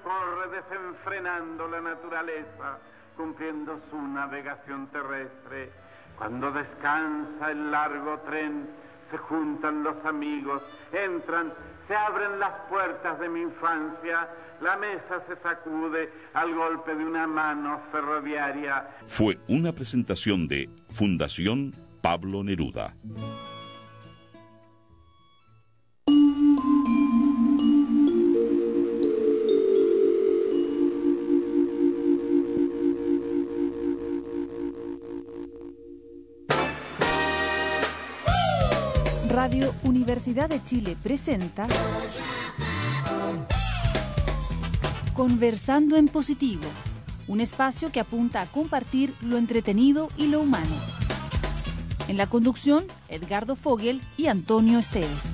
recorre desenfrenando la naturaleza, cumpliendo su navegación terrestre. Cuando descansa el largo tren, se juntan los amigos, entran, se abren las puertas de mi infancia, la mesa se sacude al golpe de una mano ferroviaria. Fue una presentación de Fundación Pablo Neruda. Radio Universidad de Chile presenta Conversando en Positivo, un espacio que apunta a compartir lo entretenido y lo humano. En la conducción, Edgardo Fogel y Antonio Esteves.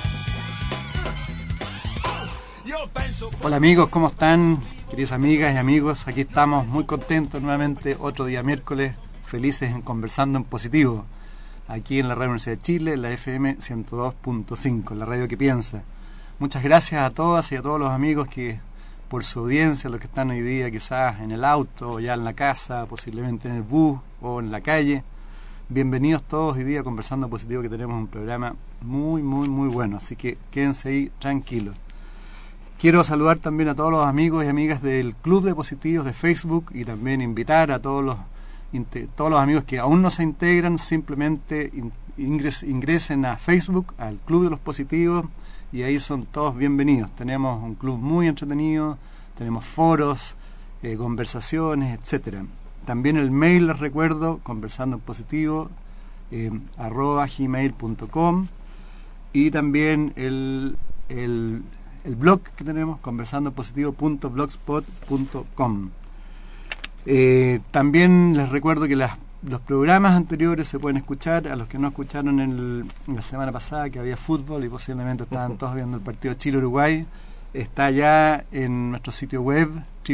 Hola amigos, ¿cómo están? Queridas amigas y amigos, aquí estamos muy contentos nuevamente, otro día miércoles, felices en Conversando en Positivo. Aquí en la Radio Universidad de Chile, la FM 102.5, la radio que piensa. Muchas gracias a todas y a todos los amigos que por su audiencia, los que están hoy día quizás en el auto, o ya en la casa, posiblemente en el bus o en la calle. Bienvenidos todos hoy día a Conversando Positivo, que tenemos un programa muy bueno, así que quédense ahí tranquilos. Quiero saludar también a todos los amigos y amigas del Club de Positivos de Facebook y también invitar a todos los amigos que aún no se integran, simplemente ingresen a Facebook, al Club de los Positivos, y ahí son todos bienvenidos. Tenemos un club muy entretenido, tenemos foros, conversaciones, etcétera. También el mail, les recuerdo, conversandoenpositivo @gmail.com, y también el blog que tenemos, conversandoenpositivo.blogspot.com. También les recuerdo que los programas anteriores se pueden escuchar. A los que no escucharon la semana pasada, que había fútbol y posiblemente estaban todos viendo el partido Chile-Uruguay, está ya en nuestro sitio web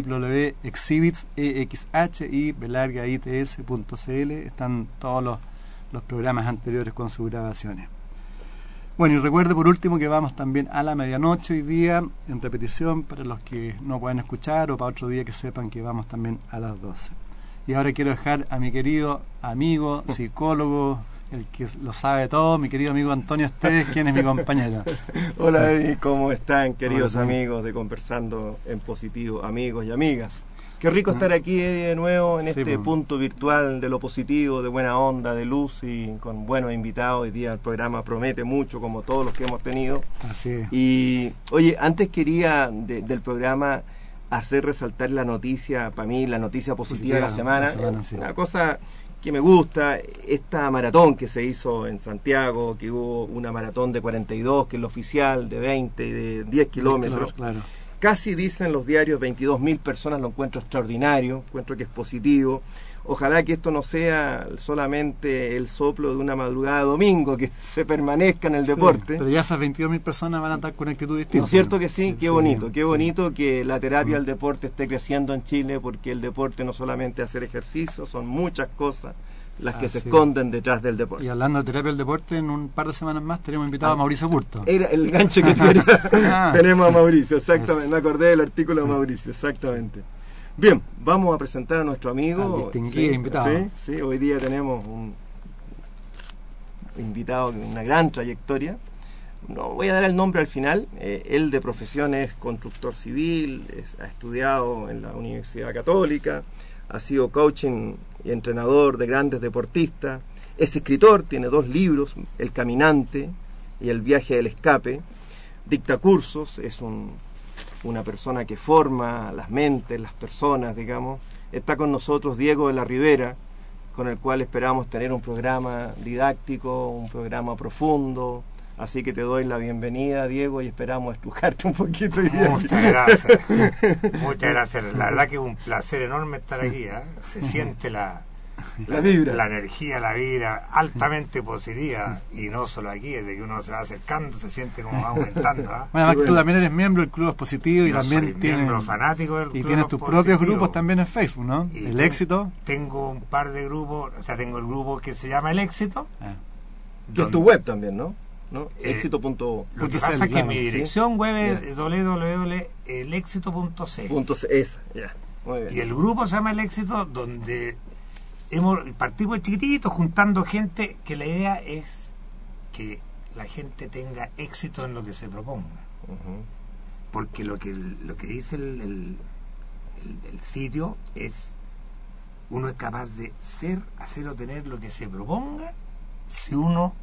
www.exhibits.cl. Están todos los programas anteriores con sus grabaciones. Bueno, y recuerde por último que vamos también a la medianoche hoy día, en repetición para los que no pueden escuchar, o para otro día que sepan que vamos también a las 12. Y ahora quiero dejar a mi querido amigo, psicólogo, el que lo sabe todo, mi querido amigo Antonio Esteves, quien es mi compañero. Hola Eddie, ¿cómo están, queridos amigos de Conversando en Positivo, amigos y amigas? Qué rico estar aquí, Eddie, de nuevo en este punto virtual de lo positivo, de buena onda, de luz, y con buenos invitados. Hoy día el programa promete mucho, como todos los que hemos tenido. Así es. Y, oye, antes quería del programa hacer resaltar la noticia, para mí, la noticia positiva de la semana. Sí. Una cosa que me gusta, esta maratón que se hizo en Santiago, que hubo una maratón de 42, que es la oficial, de 20 y de 10 kilómetros. Claro. Casi dicen los diarios 22.000 personas, lo encuentro extraordinario, encuentro que es positivo. Ojalá que esto no sea solamente el soplo de una madrugada de domingo, que se permanezca en el deporte. Pero ya esas 22.000 personas van a estar con actitud distinta. ¿No es cierto que sí? Qué bonito que la terapia del deporte esté creciendo en Chile, porque el deporte no solamente hacer ejercicio, son muchas cosas las que se esconden detrás del deporte. Y hablando de terapia del deporte, en un par de semanas más tenemos invitado a Mauricio Curto. Era el gancho que quería. Tenemos a Mauricio, exactamente. Me acordé del artículo de Mauricio, exactamente. Bien, vamos a presentar a nuestro amigo. Distinguido invitado. Sí, hoy día tenemos un invitado con una gran trayectoria. No voy a dar el nombre al final. Él de profesión es constructor civil, ha estudiado en la Universidad Católica, ha sido coaching y entrenador de grandes deportistas, es escritor, tiene 2 libros, El Caminante y El Viaje del Escape, dicta cursos, es una persona que forma las mentes, las personas, digamos. Está con nosotros Diego de la Rivera, con el cual esperamos tener un programa didáctico, un programa profundo. Así que te doy la bienvenida, Diego, y esperamos estrujarte un poquito. Muchas gracias. Muchas gracias. La verdad que es un placer enorme estar aquí. Se siente la vibra, la energía, la vibra altamente positiva, y no solo aquí, desde que uno se va acercando se siente como va aumentando. Bueno, además que tú también eres miembro del Club Positivo y yo también soy miembro fanático del Club y tienes tus Positivo. propios grupos también en Facebook, ¿no? Y El Éxito. Tengo un par de grupos, o sea, tengo el grupo que se llama El Éxito, que es tu web también, ¿no? ¿no? Éxito.cl. Lo que pasa es que mi dirección web es Yeah. www.elexito.cl. Esa, ya. Muy bien. Y el grupo se llama El Éxito, donde partimos chiquititos juntando gente, que la idea es que la gente tenga éxito en lo que se proponga. Ujú. Porque lo que dice el sitio es: uno es capaz de hacer o tener lo que se proponga si uno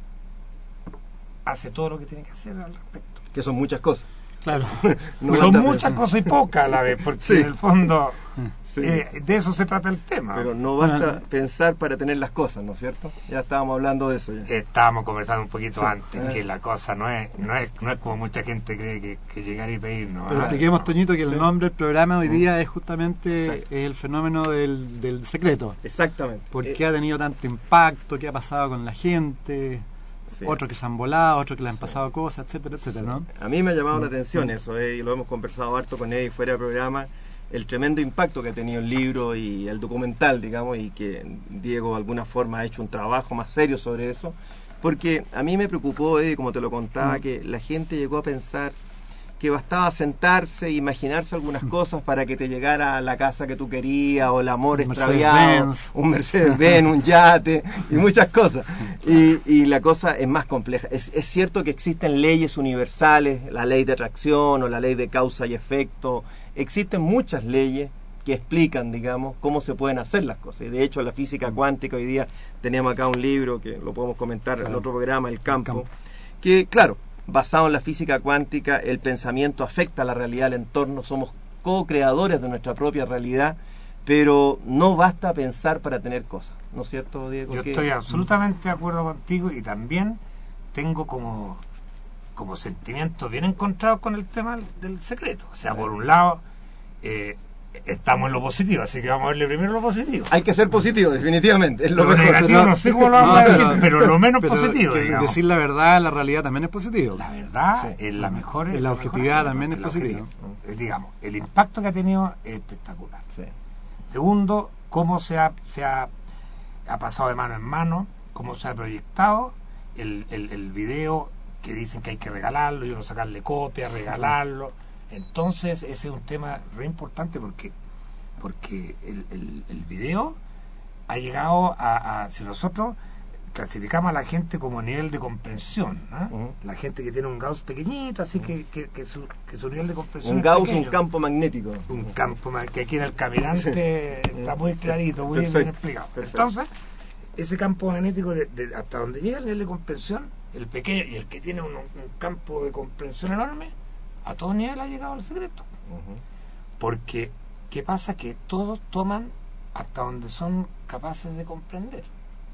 hace todo lo que tiene que hacer al respecto. Que son muchas cosas. Claro. No Son basta muchas pensar. cosas y pocas a la vez, porque Sí. en el fondo Sí. de eso se trata el tema. Pero no basta pensar para tener las cosas, ¿no es cierto? Ya estábamos hablando de eso. Ya. Estábamos conversando un poquito Sí. antes, que la cosa no es como mucha gente cree que llegar y pedir, ¿no? Pero expliquemos, Toñito, que el Sí. nombre del programa hoy día es justamente Exacto. el fenómeno del secreto. Exactamente. ¿Por qué ha tenido tanto impacto? ¿Qué ha pasado con la gente? Sí. Otros que se han volado, otros que le han pasado cosas, etcétera, etcétera, ¿no? A mí me ha llamado la atención eso, y lo hemos conversado harto con Eddie fuera del programa, el tremendo impacto que ha tenido el libro y el documental, digamos, y que Diego de alguna forma ha hecho un trabajo más serio sobre eso, porque a mí me preocupó, Eddie, como te lo contaba, que la gente llegó a pensar que bastaba sentarse e imaginarse algunas cosas para que te llegara la casa que tú querías, o el amor Un extraviado, Mercedes-Benz. un Mercedes-Benz, un yate y muchas cosas. Y la cosa es más compleja. Es cierto que existen leyes universales, la ley de atracción o la ley de causa y efecto. Existen muchas leyes que explican, digamos, cómo se pueden hacer las cosas. Y de hecho, la física cuántica, hoy día tenemos acá un libro que lo podemos comentar en otro programa, El Campo, que, claro, basado en la física cuántica, el pensamiento afecta a la realidad del entorno, somos co-creadores de nuestra propia realidad, pero no basta pensar para tener cosas, ¿no es cierto, Diego? Yo estoy absolutamente de acuerdo contigo, y también tengo como sentimientos bien encontrados con el tema del secreto. O sea, por un lado, estamos en lo positivo, así que vamos a verle primero lo positivo. Hay que ser positivo, definitivamente, es lo Lo mejor. negativo Pero- no sé cómo lo vamos a decir, pero lo menos pero positivo, que digamos. decir la verdad, la realidad también es positivo. La verdad Sí. es la mejor. Y es la mejor objetividad cosa, también es la positiva. objetividad. Digamos, el impacto que ha tenido es espectacular. Sí. Segundo, cómo se ha pasado de mano en mano, cómo se ha proyectado el video, que dicen que hay que regalarlo, y uno sacarle copia, regalarlo. Entonces ese es un tema re importante, porque el video ha llegado a si nosotros clasificamos a la gente como nivel de comprensión, ¿no? Ujú. La gente que tiene un Gauss pequeñito, así que su nivel de comprensión Un es Gauss, pequeño. un campo magnético. Un campo que aquí en el caminante está muy clarito, muy bien Perfecto, explicado. perfecto. Entonces, ese campo magnético hasta donde llega el nivel de comprensión, el pequeño y el que tiene un campo de comprensión enorme, a todo nivel ha llegado el secreto. Ujú. Porque, ¿qué pasa? Que todos toman hasta donde son capaces de comprender.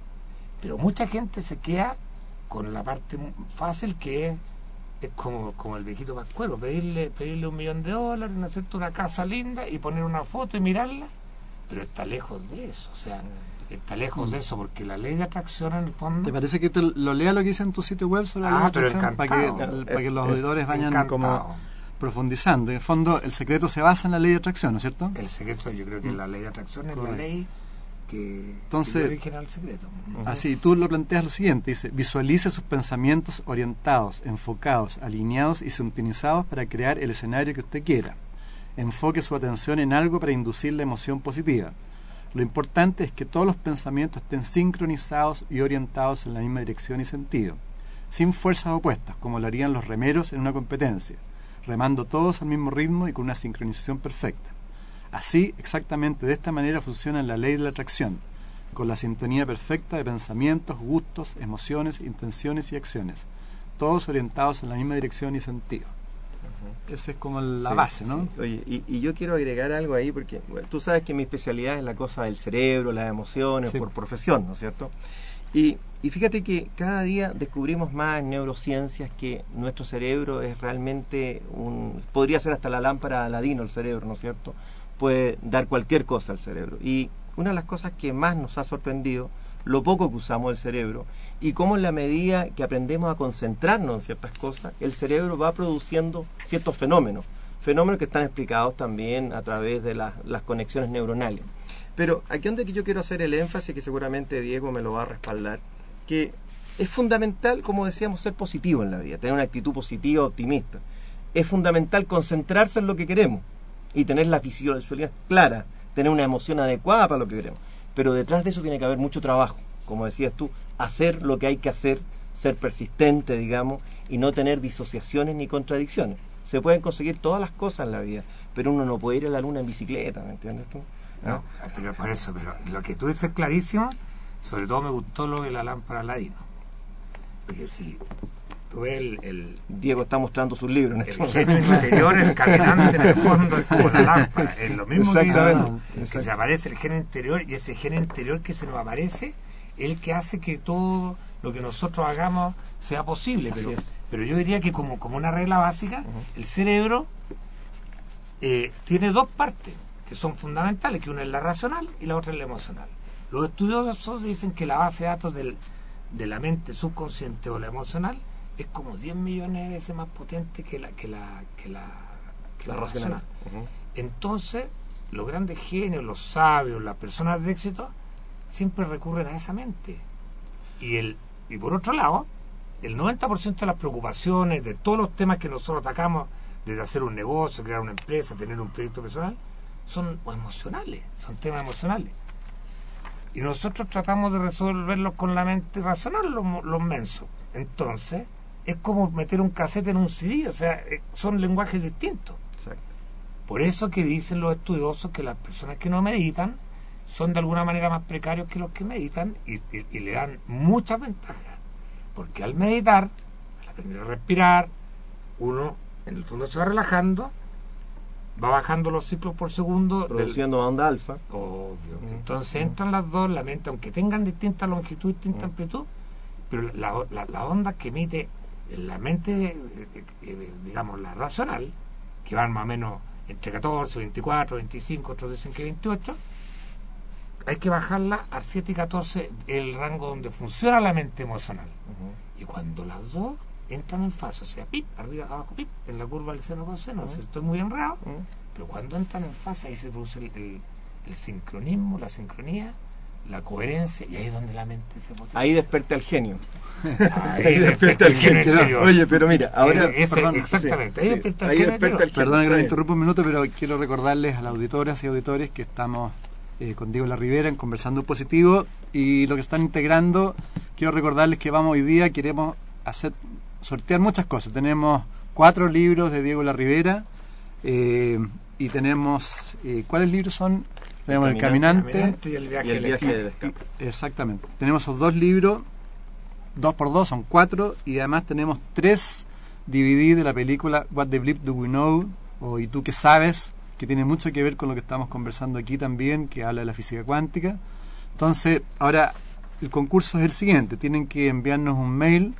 Pero mucha gente se queda con la parte fácil, que es como el viejito Pascuero, pedirle $1 millón, ¿no es cierto?, una casa linda y poner una foto y mirarla, pero está lejos de eso, o sea, está lejos de eso, porque la ley de atracción en el fondo... ¿Te parece que te lo lea lo que dice en tu sitio web sobre la ley de pero atracción? encantado. Para que los Es auditores vayan encantado. como profundizando. En el fondo, el secreto se basa en la ley de atracción, ¿no es cierto? El secreto, yo creo que la ley de atracción es la Correcto. ley que Entonces, dio origen al secreto. Así, tú lo planteas lo siguiente, dice: visualice sus pensamientos orientados, enfocados, alineados y sintonizados para crear el escenario que usted quiera. Enfoque su atención en algo para inducir la emoción positiva. Lo importante es que todos los pensamientos estén sincronizados y orientados en la misma dirección y sentido, sin fuerzas opuestas, como lo harían los remeros en una competencia, remando todos al mismo ritmo y con una sincronización perfecta. Así, exactamente de esta manera funciona la ley de la atracción, con la sintonía perfecta de pensamientos, gustos, emociones, intenciones y acciones, todos orientados en la misma dirección y sentido. Esa es como la Sí, base, ¿no? sí. Oye, y yo quiero agregar algo ahí, porque bueno, tú sabes que mi especialidad es la cosa del cerebro, las emociones, Sí. por profesión, ¿no es cierto? Y fíjate que cada día descubrimos más en neurociencias que nuestro cerebro es realmente podría ser hasta la lámpara de Aladino el cerebro, ¿no es cierto? Puede dar cualquier cosa al cerebro. Y una de las cosas que más nos ha sorprendido, lo poco que usamos el cerebro, y cómo en la medida que aprendemos a concentrarnos en ciertas cosas, el cerebro va produciendo ciertos fenómenos que están explicados también a través de las conexiones neuronales. Pero aquí donde yo quiero hacer el énfasis, que seguramente Diego me lo va a respaldar, que Es fundamental, como decíamos, ser positivo en la vida, tener una actitud positiva, optimista. Es fundamental concentrarse en lo que queremos y tener la visualidad clara, tener una emoción adecuada para lo que queremos. Pero detrás de eso tiene que haber mucho trabajo, como decías tú, hacer lo que hay que hacer, ser persistente, digamos, y no tener disociaciones ni contradicciones. Se pueden conseguir todas las cosas en la vida, pero uno no puede ir a la luna en bicicleta, ¿me entiendes tú? No, pero por eso, pero lo que tú dices es clarísimo. Sobre todo me gustó lo de la lámpara Aladino, porque si tú ves Diego está mostrando sus libros en el genio interior, el caminante en el fondo es como la lámpara, es lo mismo que se aparece el genio interior, y ese genio interior que se nos aparece es el que hace que todo lo que nosotros hagamos sea posible. Pero yo diría que como una regla básica, el cerebro tiene dos partes que son fundamentales, que una es la racional y la otra es la emocional. Los estudiosos dicen que la base de datos de la mente subconsciente o la emocional es como 10 millones de veces más potente que la racional. Entonces, los grandes genios, los sabios, las personas de éxito, siempre recurren a esa mente. Y por otro lado, el 90% de las preocupaciones, de todos los temas que nosotros atacamos, desde hacer un negocio, crear una empresa, tener un proyecto personal, son emocionales, son temas emocionales. Y nosotros tratamos de resolverlos con la mente racional, los mensos. Entonces, es como meter un casete en un CD, o sea, son lenguajes distintos. Exacto. Por eso que dicen los estudiosos que las personas que no meditan son de alguna manera más precarios que los que meditan y le dan muchas ventajas. Porque al meditar, al aprender a respirar, uno en el fondo se va relajando, va bajando los ciclos por segundo, produciendo onda alfa. Obvio. Entonces entran las dos, la mente, aunque tengan distinta longitud, distinta amplitud, pero la onda que emite la mente, digamos la racional, que van más o menos entre 14, 24, 25, otros dicen que 28, hay que bajarla a 7 y 14, el rango donde funciona la mente emocional. Y cuando las dos entran en fase, o sea, pip, arriba, abajo, pip, en la curva del seno coseno, estoy muy enredado, pero cuando entran en fase ahí se produce el sincronismo, la sincronía, la coherencia, y ahí es donde la mente se potencia. Ahí despierta el genio. Ahí despierta el genio interior. Oye, pero mira, ahora... Exactamente, ahí despierta el genio interior. Perdón que me interrumpa un minuto, pero quiero recordarles a las auditoras y auditores que estamos con Diego Larribera en Conversando en Positivo, y lo que están integrando, quiero recordarles que hoy día queremos sortear muchas cosas. Tenemos 4 libros de Diego Larribera, y tenemos ¿cuáles libros son? Tenemos El Caminante y el viaje del escape. Exactamente, tenemos esos 2 libros, 2 por 2 son 4, y además tenemos 3 DVD de la película What the Bleep Do We Know, o ¿Y tú qué sabes?, que tiene mucho que ver con lo que estamos conversando aquí también, que habla de la física cuántica. Entonces, ahora el concurso es el siguiente: tienen que enviarnos un mail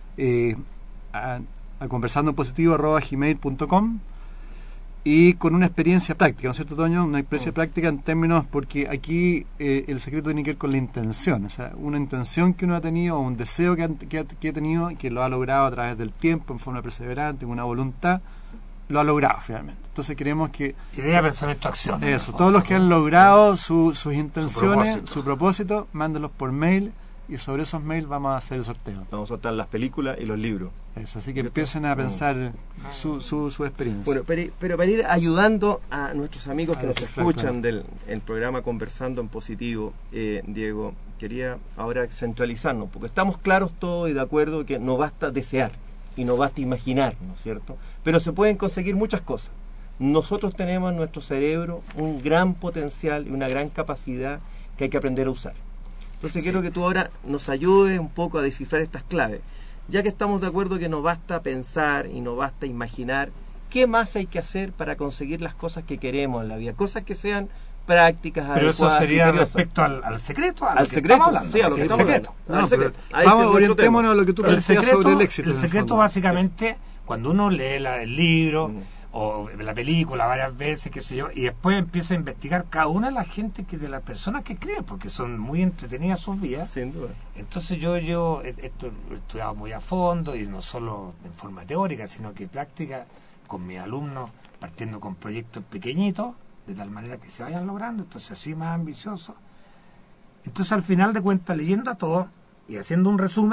a conversandopositivo@gmail.com, y con una experiencia práctica, ¿no es cierto, Toño? Una experiencia práctica en términos, porque aquí el secreto tiene que ver con la intención, o sea, una intención que uno ha tenido, o un deseo que ha tenido, que lo ha logrado a través del tiempo, en forma perseverante, con una voluntad, lo ha logrado finalmente. Entonces queremos que... Idea, pensamiento, acción. Eso, todos los que han logrado sus intenciones, su propósito, mándenlos por mail, y sobre esos mails vamos a hacer el sorteo. Vamos a soltar las películas y los libros. Eso, así que empiecen a pensar su experiencia. Bueno, pero para ir ayudando a nuestros amigos que nos escuchan del programa Conversando en Positivo, Diego, quería ahora centralizarnos, porque estamos claros todos y de acuerdo que no basta desear y no basta imaginar, ¿no es cierto? Pero se pueden conseguir muchas cosas. Nosotros tenemos en nuestro cerebro un gran potencial y una gran capacidad que hay que aprender a usar. Entonces quiero que tú ahora nos ayudes un poco a descifrar estas claves. Ya que estamos de acuerdo que no basta pensar y no basta imaginar, ¿qué más hay que hacer para conseguir las cosas que queremos en la vida? Cosas que sean prácticas, pero adecuadas. Pero eso sería respecto al secreto, al secreto, sí, a lo que estamos hablando. Vamos, orientémonos a lo que tú planteas sobre el éxito. El secreto básicamente, cuando uno lee el libro o la película varias veces, qué sé yo, y después empieza a investigar cada una de las gente de las personas que escriben, porque son muy entretenidas sus vidas. Sin duda. Entonces yo he estudiado muy a fondo, y no solo en forma teórica, sino que práctica con mis alumnos, partiendo con proyectos pequeñitos, de tal manera que se vayan logrando, entonces así más ambiciosos. Entonces al final de cuentas, leyendo a todo y haciendo un resumen,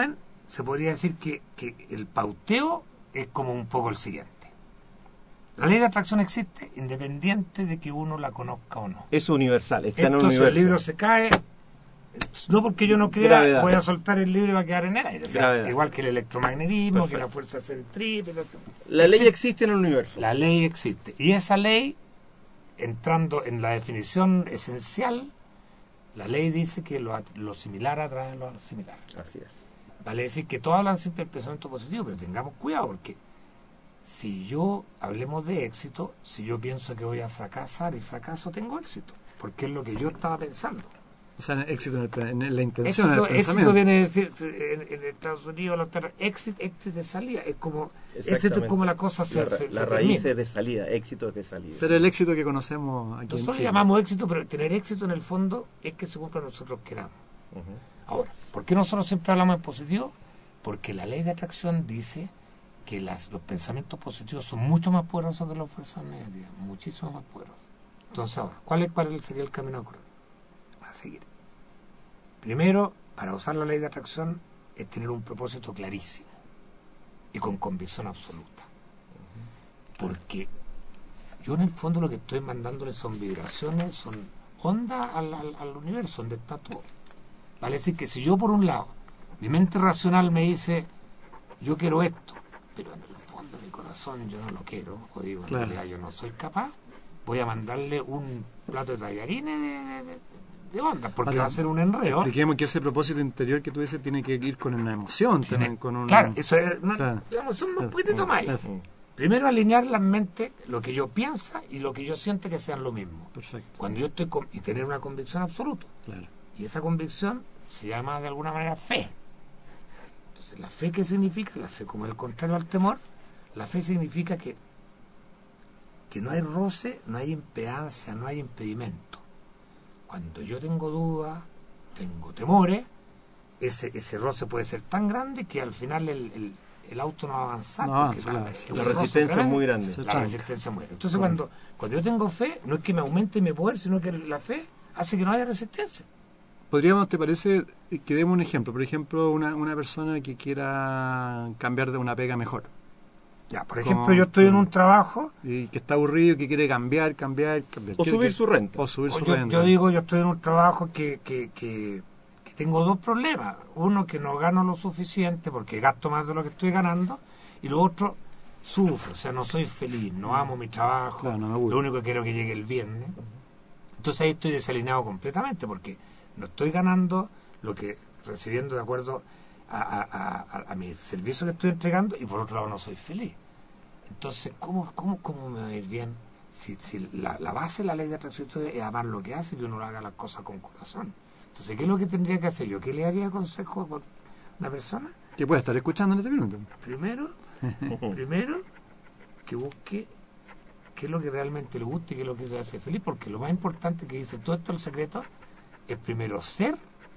se podría decir que el pauteo es como un poco el siguiente. La ley de atracción existe independiente de que uno la conozca o no. Es universal, está en el Entonces universo. el libro se cae, no porque yo no crea, Gravedad. voy a soltar el libro y va a quedar en el aire. O sea, Gravedad. igual que el electromagnetismo, Perfecto. que la fuerza centrípeta. La ley existe en el universo. La ley existe. Y esa ley, entrando en la definición esencial, la ley dice que lo similar atrae lo similar. Así es. Vale decir que todos hablan siempre del pensamiento positivo, pero tengamos cuidado, porque si yo, hablemos de éxito, si yo pienso que voy a fracasar y fracaso, tengo éxito, porque es lo que yo estaba pensando. O sea, éxito en la intención, en el Éxito pensamiento. viene a decir, en Estados Unidos, éxito de salida, es como, éxito es como la cosa se La raíz termina. es de salida, éxito es de salida. Pero el éxito que conocemos aquí en Nosotros Chile. llamamos éxito, pero tener éxito en el fondo es que se cumpla lo que nosotros queramos. Ujú. Ahora, ¿por qué nosotros siempre hablamos en positivo? Porque la ley de atracción dice que los pensamientos positivos son mucho más poderosos que las fuerzas negativas, muchísimo más poderosos. Entonces ahora, ¿cuál sería el camino a correr? A seguir. Primero, para usar la ley de atracción es tener un propósito clarísimo y con convicción absoluta. Porque yo en el fondo lo que estoy mandándole son vibraciones, son ondas al universo, donde está todo. Vale decir que si yo por un lado, mi mente racional me dice, yo quiero esto, pero en el fondo de mi corazón yo no lo quiero, o digo, en Claro. realidad yo no soy capaz, voy a mandarle un plato de tallarines de ondas, porque Ahora, va a ser un enredo. Expliquemos que ese propósito interior que tú dices tiene que ir con una emoción, también con un... Claro, eso es, Claro. la emoción no puede tomar. Eso. Primero alinear la mente, lo que yo piensa y lo que yo siento que sean lo mismo. Perfecto. Cuando yo estoy y tener una convicción absoluta. Claro. Y esa convicción se llama de alguna manera fe. Entonces, ¿la fe qué significa? La fe, como el contrario al temor, la fe significa que no hay roce, no hay impedancia, no hay impedimento. Cuando yo tengo dudas, tengo temores, ese roce puede ser tan grande que al final el auto no va a avanzar. No porque avanza, claro. es un La roce resistencia es tremendo. muy grande. Se La tranca. resistencia muere. Entonces, cuando yo tengo fe, no es que me aumente mi poder, sino que la fe hace que no haya resistencia. Podríamos, ¿te parece que demos un ejemplo? Por ejemplo, una persona que quiera cambiar de una pega mejor Ya, por Como- ejemplo, yo estoy en un trabajo, y que está aburrido y que quiere cambiar. O Quiere subir su renta. O subir su yo renta. digo, yo estoy en un trabajo que tengo dos problemas. Uno, que no gano lo suficiente porque gasto más de lo que estoy ganando. Y lo otro, sufro, o sea, no soy feliz, no amo mi trabajo. Claro, no me gusta. Lo único que quiero es que llegue el viernes. Entonces ahí estoy desalineado completamente porque no estoy ganando lo que recibiendo de acuerdo a mi servicio que estoy entregando, y por otro lado no soy feliz. Entonces, ¿cómo me va a ir bien? Si la base de la ley de atracción es amar lo que hace, que uno haga las cosas con corazón. Entonces, ¿qué es lo que tendría que hacer yo? ¿Qué le haría consejo a una persona? Que puede estar escuchando en este minuto. Primero, que busque qué es lo que realmente le gusta y qué es lo que le hace feliz, porque lo más importante que dice todo esto, el secreto, es primero ser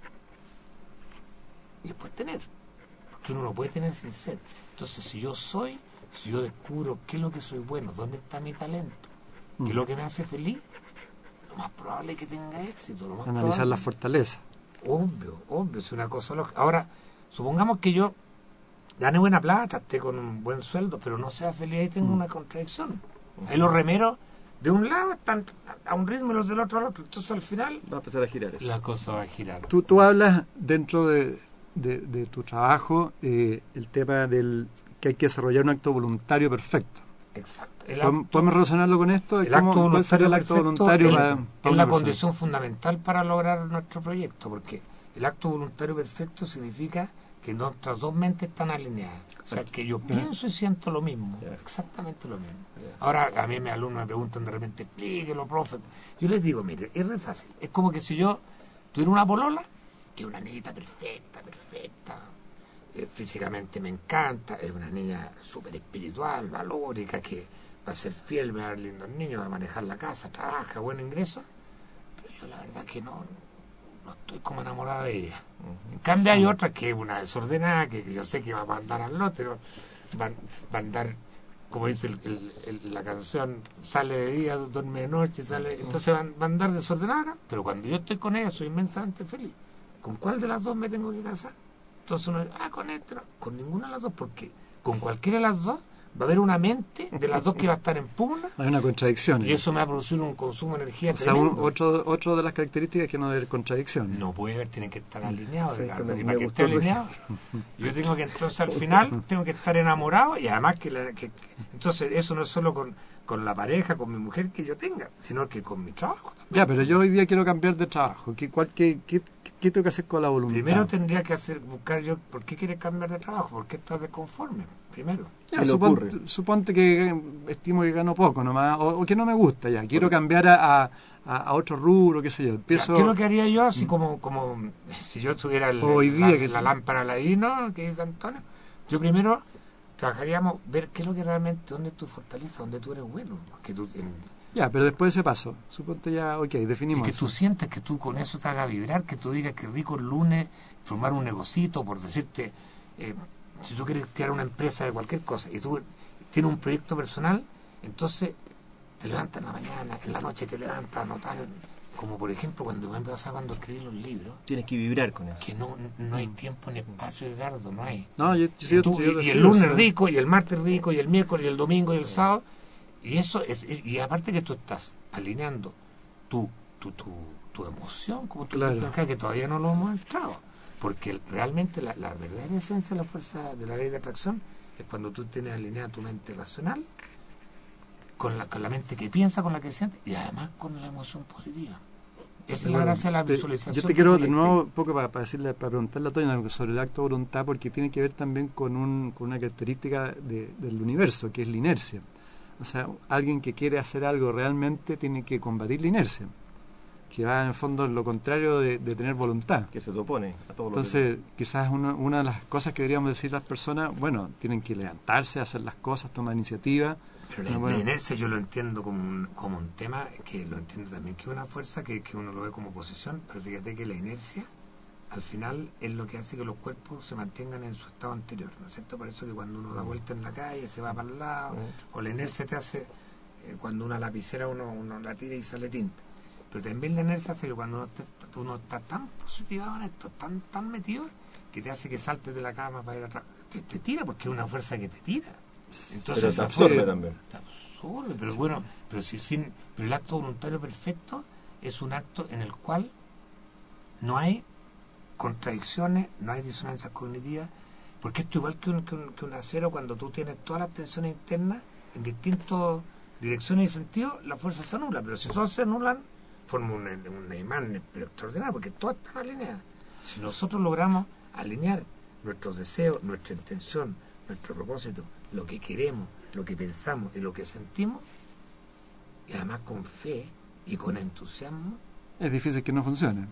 y después tener, porque uno no puede tener sin ser. Entonces, si yo descubro qué es lo que soy bueno, dónde está mi talento, qué es lo que me hace feliz, lo más probable es que tenga éxito. Lo más Analizar probable. las fortalezas. Obvio, es una cosa lógica. Ahora, supongamos que yo gane buena plata, esté con un buen sueldo, pero no sea feliz, ahí tengo una contradicción. Ahí los remeros de un lado están a un ritmo y los del otro al otro. Entonces al final Va a empezar a girar eso. la cosa va a girar. Tú hablas dentro de tu trabajo el tema del que hay que desarrollar un acto voluntario perfecto. Exacto. ¿Podemos relacionarlo con esto? El acto ¿Cuál sería el acto perfecto voluntario es, para es una la persona? condición fundamental para lograr nuestro proyecto, porque el acto voluntario perfecto significa que nuestras dos mentes están alineadas. O sea, que yo pienso y siento lo mismo, exactamente lo mismo. Ahora, a mí mis alumnos me preguntan de repente, explíquelo, profe. Yo les digo, mire, es re fácil. Es como que si yo tuviera una polola, que es una niñita perfecta, físicamente me encanta, es una niña súper espiritual, valórica, que va a ser fiel, me va a dar lindos niños, va a manejar la casa, trabaja, buen ingreso, pero yo la verdad que no estoy como enamorada de ella. En cambio hay otra que es una desordenada, que yo sé que va a mandar al lote, ¿no? va a andar, como dice la canción, sale de día, duerme de noche, entonces va a andar desordenada, pero cuando yo estoy con ella soy inmensamente feliz. ¿Con cuál de las dos me tengo que casar? Entonces uno dice, con esta, no, con ninguna de las dos, porque con cualquiera de las dos va a haber una mente de las dos que va a estar en pugna. Hay una contradicción. Y eso me va a producir un consumo de energía tremendo. Otro de las características es que no debe haber contradicción. No puede haber, tienen que estar alineados, Edgardo. Y para que esté alineado, yo tengo que entonces al final, tengo que estar enamorado y además entonces eso no es solo con la pareja, con mi mujer que yo tenga, sino que con mi trabajo también. Ya, pero yo hoy día quiero cambiar de trabajo. ¿Qué tengo que hacer con la voluntad? Primero tendría que buscar yo, ¿por qué quieres cambiar de trabajo? ¿Por qué estás desconforme? Primero. Ya, suponte que estimo que gano poco nomás, o que no me gusta ya. Quiero cambiar a otro rubro, qué sé yo. ¿Qué es lo que haría yo? Así como si yo tuviera la lámpara Aladino, que dice Antonio, yo primero trabajaríamos ver qué es lo que realmente, dónde tú fortalezas, dónde tú eres bueno. Ya, pero después de ese paso, suponte ya, definimos. Y que tú sientes que tú con eso te haga vibrar, que tú digas que rico el lunes formar un negocito, por decirte, si tú quieres crear una empresa de cualquier cosa y tú tienes un proyecto personal, entonces te levantas en la mañana, en la noche te levantas a anotar, como por ejemplo cuando escribí los libros. Tienes que vibrar con eso. Que no hay tiempo ni espacio, Edgardo, no hay. No, y el lunes rico, y el martes rico, y el miércoles, y el domingo, y el sábado. Y eso y aparte que tú estás alineando tu emoción, como tú acá, que todavía no lo hemos entrado. Porque realmente la verdadera esencia de la fuerza de la ley de atracción es cuando tú tienes alineada tu mente racional con la mente que piensa, con la que siente, y además con la emoción positiva. Esa es la gracia de la visualización. Yo te quiero de nuevo un poco para preguntarle a Toño sobre el acto de voluntad, porque tiene que ver también con una característica del universo, que es la inercia. O sea, alguien que quiere hacer algo realmente tiene que combatir la inercia, que va en el fondo en lo contrario de tener voluntad. Que se te opone a todo lo que... Entonces, quizás una de las cosas que deberíamos decir las personas, tienen que levantarse, hacer las cosas, tomar iniciativa. Pero la inercia yo lo entiendo como un tema, que lo entiendo también que es una fuerza que uno lo ve como posesión, pero fíjate que la inercia al final es lo que hace que los cuerpos se mantengan en su estado anterior, ¿no es cierto? Por eso que cuando uno da vuelta en la calle se va para el lado, o la inercia te hace, cuando una lapicera uno la tira y sale tinta, pero también la inercia hace que cuando uno está tan positivado en esto, tan metido, que te hace que saltes de la cama para ir atrás, te tira, porque es una fuerza que te tira. Entonces, pero te absorbe también. Te absorbe, pero bueno, pero el acto voluntario perfecto es un acto en el cual no hay contradicciones, no hay disonancias cognitivas, porque esto igual que un acero, cuando tú tienes todas las tensiones internas en distintas direcciones y sentidos, la fuerza se anula, pero si todas se anulan, forma un imán pero extraordinario, porque todas están alineadas. Si nosotros logramos alinear nuestros deseos, nuestra intención, nuestro propósito, lo que queremos, lo que pensamos y lo que sentimos, y además con fe y con entusiasmo, es difícil que no funcione.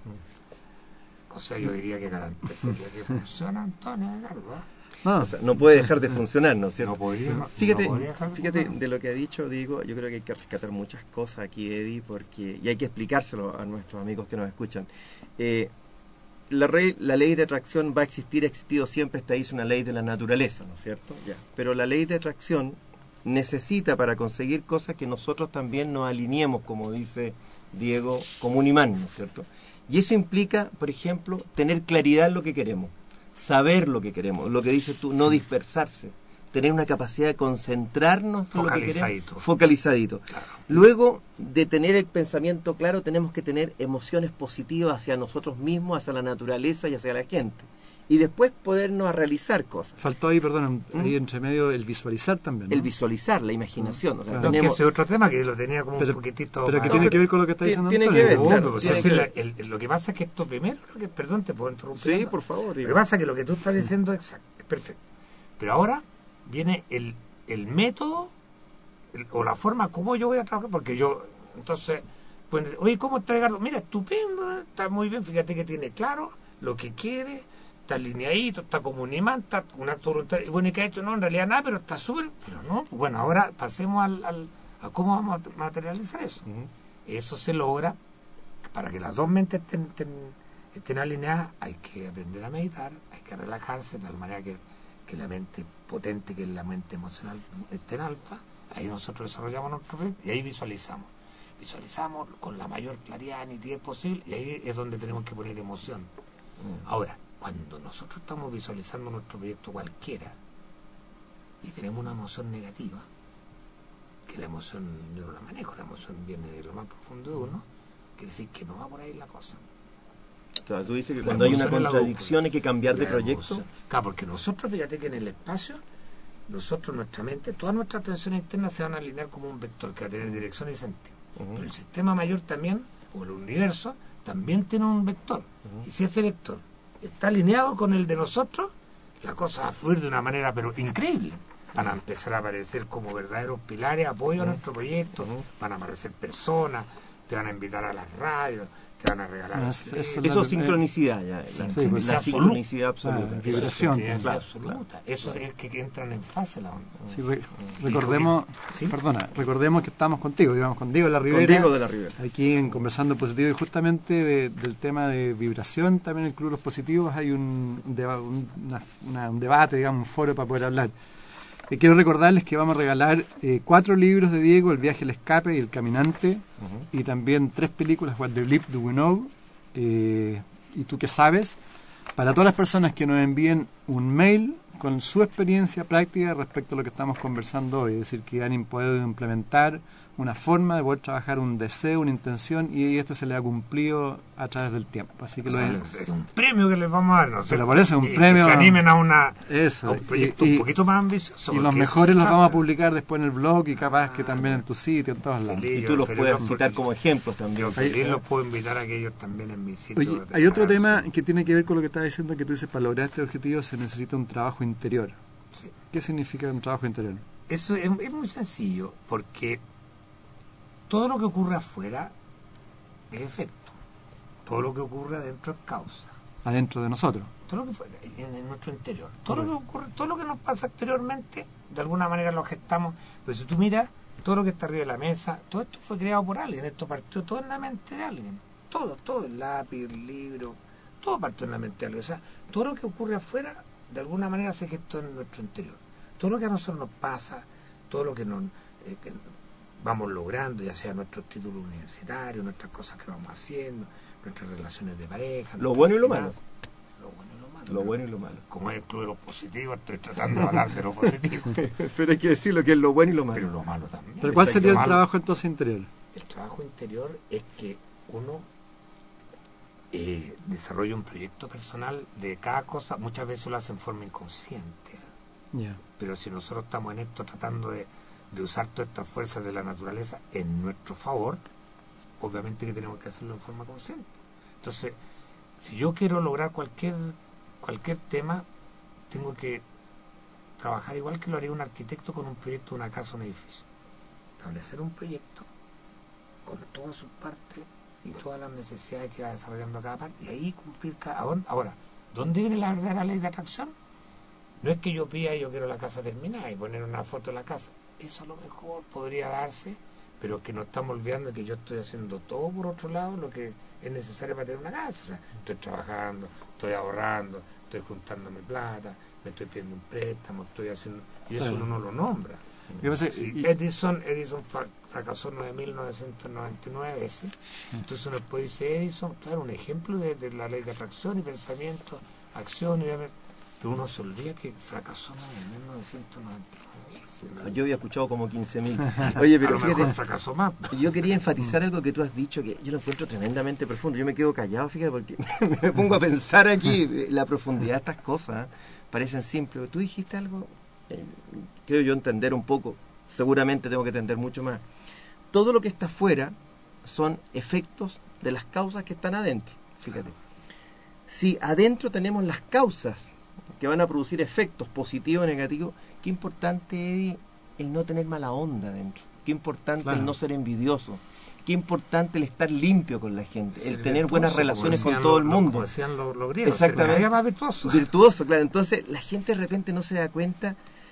O sea, yo diría que garantizaría que funciona, Antonio, o sea, no puede dejar de funcionar, ¿no es cierto? Fíjate de lo que ha dicho, digo, yo creo que hay que rescatar muchas cosas aquí, Eddie, y hay que explicárselo a nuestros amigos que nos escuchan. La ley de atracción va a existir, ha existido siempre, esta es una ley de la naturaleza, ¿no es cierto? Ya. Pero la ley de atracción necesita, para conseguir cosas, que nosotros también nos alineemos, como dice Diego, como un imán, ¿no es cierto? Y eso implica, por ejemplo, tener claridad en lo que queremos, saber lo que queremos, lo que dices tú, no dispersarse, tener una capacidad de concentrarnos en lo que queremos, focalizadito. Claro. Luego de tener el pensamiento claro, tenemos que tener emociones positivas hacia nosotros mismos, hacia la naturaleza y hacia la gente. Y después podernos realizar cosas. Faltó ahí, perdón, ahí entre medio el visualizar también, ¿no? El visualizar, la imaginación. O sea, claro. Tenemos... Ese es otro tema que lo tenía como un poquitito... Pero que tiene que ver con lo que está diciendo Tiene Antonio. que ver, claro. Lo que pasa es que esto primero, perdón, te puedo interrumpir. Sí, por favor. Lo que pasa es que lo que tú estás diciendo es perfecto. Pero ahora viene el método o la forma como yo voy a trabajar, porque yo, entonces, pues, oye, ¿cómo está Edgardo? Mira, estupendo, está muy bien, fíjate que tiene claro lo que quiere, está alineadito, está como un imán, está un acto voluntario, y bueno, ¿y qué ha hecho? No, en realidad nada, pero está súper, pero no, pues bueno, ahora pasemos a cómo vamos a materializar eso. Eso se logra, para que las dos mentes estén alineadas, hay que aprender a meditar, hay que relajarse, de tal manera que la mente potente, que es la mente emocional, esté en alfa. Ahí nosotros desarrollamos nuestro proyecto y ahí visualizamos con la mayor claridad, nitidez posible, y ahí es donde tenemos que poner emoción. Ahora, cuando nosotros estamos visualizando nuestro proyecto cualquiera y tenemos una emoción negativa, que la emoción yo no la manejo, la emoción viene de lo más profundo de uno, quiere decir que no va por ahí la cosa. O sea, tú dices que cuando hay una contradicción hay que cambiar de proyecto. Claro, porque nosotros, fíjate que en el espacio, nosotros, nuestra mente, todas nuestras atenciones internas se van a alinear como un vector que va a tener dirección y sentido. Pero el sistema mayor también, o el universo, también tiene un vector. Y si ese vector está alineado con el de nosotros, la cosa va a fluir de una manera pero increíble. Van a empezar a aparecer como verdaderos pilares, apoyo a nuestro proyecto, van a aparecer personas, te van a invitar a las radios, te van a regalar... Eso es sincronicidad ya, la sincronicidad absoluta. Vibración. Absoluta. Eso es que entran en fase la onda. Sí, recordemos que estamos contigo, digamos, con Diego de la Ribera. Con Diego de la Ribera. Aquí en Conversando en Positivo, y justamente del tema de vibración, también en el Club de los Positivos hay un debate, digamos, un foro para poder hablar. Quiero recordarles que vamos a regalar 4 libros de Diego, El viaje, el escape y El caminante, y también 3 películas, What the Bleep Do We Know, y Tú qué sabes, para todas las personas que nos envíen un mail con su experiencia práctica respecto a lo que estamos conversando hoy, es decir, que han podido implementar una forma de poder trabajar un deseo, una intención, y esto se le ha cumplido a través del tiempo. Así que es un premio que les vamos a dar, ¿no? Pero por eso es un premio. Que se animen a un proyecto un poquito más ambicioso. Y los mejores los vamos a publicar después en el blog y capaz que también en tu sitio, en todos lados. Y tú los puedes citar como ejemplos también. Yo feliz los puedo invitar a que ellos también en mi sitio. Oye, hay otro tema que tiene que ver con lo que estaba diciendo, que tú dices, para lograr este objetivo se necesita un trabajo interior. Sí. ¿Qué significa un trabajo interior? Eso es muy sencillo, porque todo lo que ocurre afuera es efecto. Todo lo que ocurre adentro es causa. Adentro de nosotros. Todo lo que en nuestro interior. Todo lo que ocurre, todo lo que nos pasa exteriormente, de alguna manera lo gestamos. Pero si tú miras, todo lo que está arriba de la mesa, todo esto fue creado por alguien. Esto partió todo en la mente de alguien. Todo, el lápiz, el libro, todo partió en la mente de alguien. O sea, todo lo que ocurre afuera, de alguna manera se gestó en nuestro interior. Todo lo que a nosotros nos pasa, todo lo que nos... que vamos logrando, ya sea nuestros títulos universitarios, nuestras cosas que vamos haciendo, nuestras relaciones de pareja. Lo bueno y lo malo. Lo bueno y lo malo. Lo bueno y lo malo. Como es el club de los positivos, estoy tratando de hablar de lo positivo. Pero hay que decir lo que es lo bueno y lo malo. Pero lo malo también. ¿Pero cuál sería el trabajo entonces interior? El trabajo interior es que uno desarrolla un proyecto personal de cada cosa, muchas veces lo hace en forma inconsciente. Yeah. Pero si nosotros estamos en esto tratando de usar todas estas fuerzas de la naturaleza en nuestro favor, obviamente que tenemos que hacerlo en forma consciente. Entonces, si yo quiero lograr cualquier tema, tengo que trabajar igual que lo haría un arquitecto con un proyecto de una casa o un edificio. Establecer un proyecto con todas sus partes y todas las necesidades que va desarrollando cada parte, y ahí cumplir cada... Ahora, ¿dónde viene la verdadera ley de atracción? No es que yo pida y yo quiero la casa terminada y poner una foto de la casa. Eso a lo mejor podría darse, pero que no estamos olvidando que yo estoy haciendo todo por otro lado lo que es necesario para tener una casa. O sea, estoy trabajando, estoy ahorrando, estoy juntando mi plata, me estoy pidiendo un préstamo, estoy haciendo... Y eso uno no lo nombra. Edison fracasó en 1999, ¿sí? Entonces uno puede decir, Edison, claro, un ejemplo de la ley de atracción y pensamiento, acción, pero uno se olvida que fracasó en 1999. Yo había escuchado como 15.000. Oye, pero fíjate, fracasó más. Yo quería enfatizar algo que tú has dicho, que yo lo encuentro tremendamente profundo. Yo me quedo callado, fíjate, porque me pongo a pensar aquí la profundidad de estas cosas. Parecen simples. Tú dijiste algo, creo yo entender un poco, seguramente tengo que entender mucho más. Todo lo que está afuera son efectos de las causas que están adentro. Fíjate. Si adentro tenemos las causas que van a producir efectos positivos o negativos, qué importante, Eddie, el no tener mala onda adentro. Qué importante el no ser envidioso. Qué importante el estar limpio con la gente, el tener buenas relaciones con todo el mundo. Como decían los griegos, exactamente. Más virtuoso. Virtuoso, claro. Entonces la gente de repente no se da cuenta,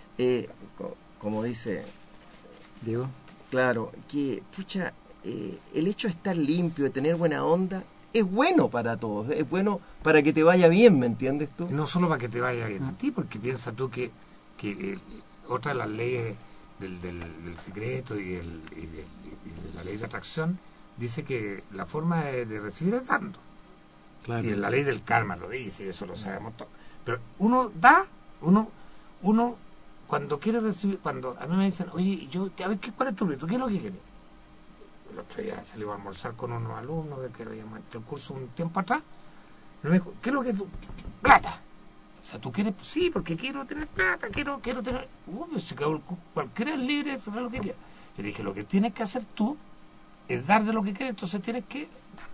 como dice Diego, claro, que pucha, el hecho de estar limpio, de tener buena onda, es bueno para todos, es bueno para que te vaya bien, ¿me entiendes tú? No solo para que te vaya bien a ti, porque piensa tú que otra de las leyes del secreto y de la ley de atracción dice que la forma de recibir es dando. Claro. Y la ley del karma lo dice, y eso lo sabemos todos. Pero uno da, uno cuando quiere recibir, cuando a mí me dicen, oye, a ver, ¿cuál es tu proyecto? ¿Qué es lo que quieres? El otro día salimos a almorzar con unos alumnos de que habíamos hecho el curso un tiempo atrás. Y me dijo, ¿qué es lo que tú? Plata. O sea, ¿tú quieres? Sí, porque quiero tener plata, quiero tener... cualquiera es libre de hacer lo que quiera. Yo le dije, lo que tienes que hacer tú es dar de lo que quieres, entonces tienes que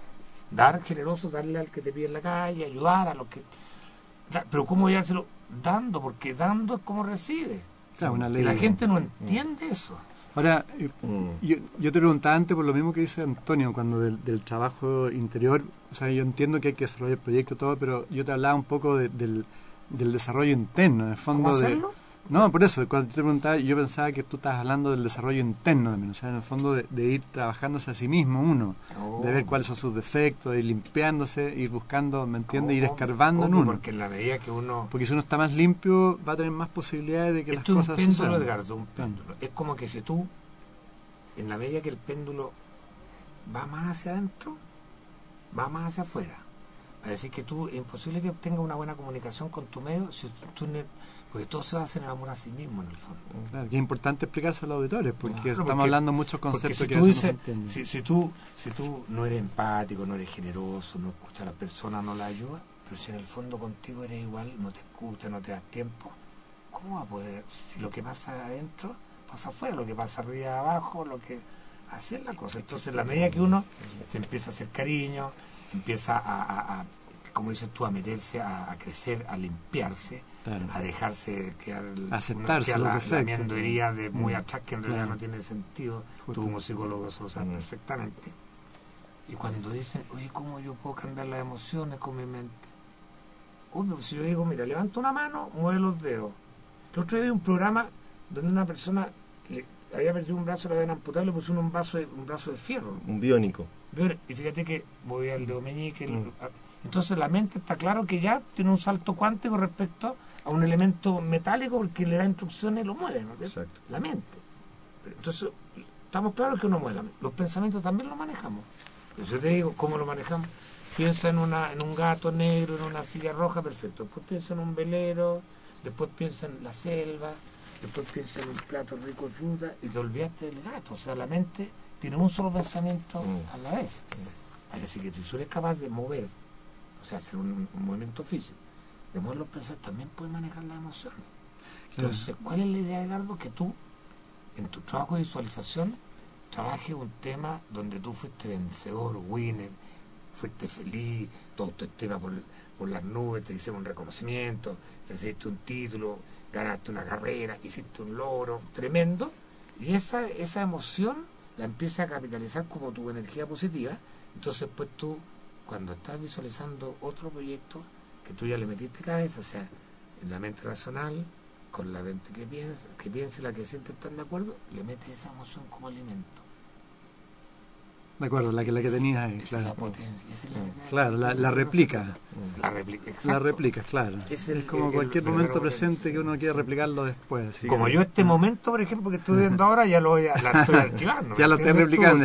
dar generoso, darle al que te pide en la calle, ayudar a los que... Pero ¿cómo llevárselo? Dando, porque dando es como recibe. Claro, una ley. Y la gente no entiende eso. Ahora, yo te preguntaba antes por lo mismo que dice Antonio, cuando del trabajo interior, o sea, yo entiendo que hay que desarrollar el proyecto y todo, pero yo te hablaba un poco del desarrollo interno, en el fondo. ¿Cómo hacerlo? No, por eso, cuando te preguntaba, yo pensaba que tú estabas hablando del desarrollo interno también, o sea, en el fondo de ir trabajándose a sí mismo uno, de ver cuáles son sus defectos, de ir limpiándose, ir buscando, ¿me entiendes? Ir escarbando en uno. Porque en la medida que uno... Porque si uno está más limpio, va a tener más posibilidades de que las cosas sucedan. Esto es un péndulo, Edgardo, un péndulo. Es como que si tú, en la medida que el péndulo va más hacia adentro, va más hacia afuera. Es decir, que tú, es imposible que tengas una buena comunicación con tu medio si tú porque todo se va a hacer en amor a sí mismo, en el fondo. Claro, que es importante explicarse a los auditores, porque estamos porque, hablando muchos conceptos si que tú a dices, veces no se entienden. si tú no eres empático, no eres generoso, no escuchas a la persona, no la ayudas, pero si en el fondo contigo eres igual, no te escuchas, no te das tiempo, ¿cómo va a poder? Si lo que pasa adentro, pasa afuera, lo que pasa arriba abajo, lo que... Así es la cosa. Entonces, en la medida que uno se empieza a hacer cariño, empieza a como dices tú, a meterse, a crecer, a limpiarse, claro, a dejarse quedar, aceptarse la miendoería de muy atrás, que en realidad no tiene sentido. Tú como psicólogo eso lo sabes perfectamente. Y cuando dicen, oye, ¿cómo yo puedo cambiar las emociones con mi mente? Obvio, si yo digo, mira, levanta una mano, mueve los dedos. El otro día vi un programa donde una persona había perdido un brazo, le habían amputado y le puso un brazo de fierro. Un biónico. Y fíjate que voy al dedo meñique. Entonces la mente está claro que ya tiene un salto cuántico respecto a un elemento metálico porque le da instrucciones y lo mueve, ¿no? Exacto. La mente. Entonces, estamos claros que uno mueve la mente. Los pensamientos también los manejamos. Pero yo te digo, ¿cómo lo manejamos? Piensa en un gato negro, en una silla roja, perfecto. Después piensa en un velero, después piensa en la selva, después piensa en un plato rico de fruta y te olvidaste del gato. O sea, la mente tiene un solo pensamiento a la vez. Así que si tú eres capaz de mover, o sea, hacer un movimiento físico, de mover los pensamientos, también puedes manejar las emociones. Entonces, ¿cuál es la idea, Edgardo? Que tú, en tu trabajo de visualización, trabajes un tema donde tú fuiste vencedor, winner, fuiste feliz, todo tu estima por las nubes, te hicieron un reconocimiento, recibiste un título, ganaste una carrera, hiciste un logro tremendo, y esa emoción la empiezas a capitalizar como tu energía positiva. Entonces pues tú, cuando estás visualizando otro proyecto que tú ya le metiste cabeza, o sea, en la mente racional, con la mente que piensa y la que siente están de acuerdo, le metes esa emoción como alimento. De acuerdo, la que tenías ahí, esa claro. Es la potencia, esa es la verdad. Claro, la replica. La réplica, exacto. La replica, claro. Es como cualquier momento presente que uno quiere replicarlo después. Sí, como yo este momento, por ejemplo, que estoy viendo ahora, ya la estoy archivando. Ya lo estoy replicando.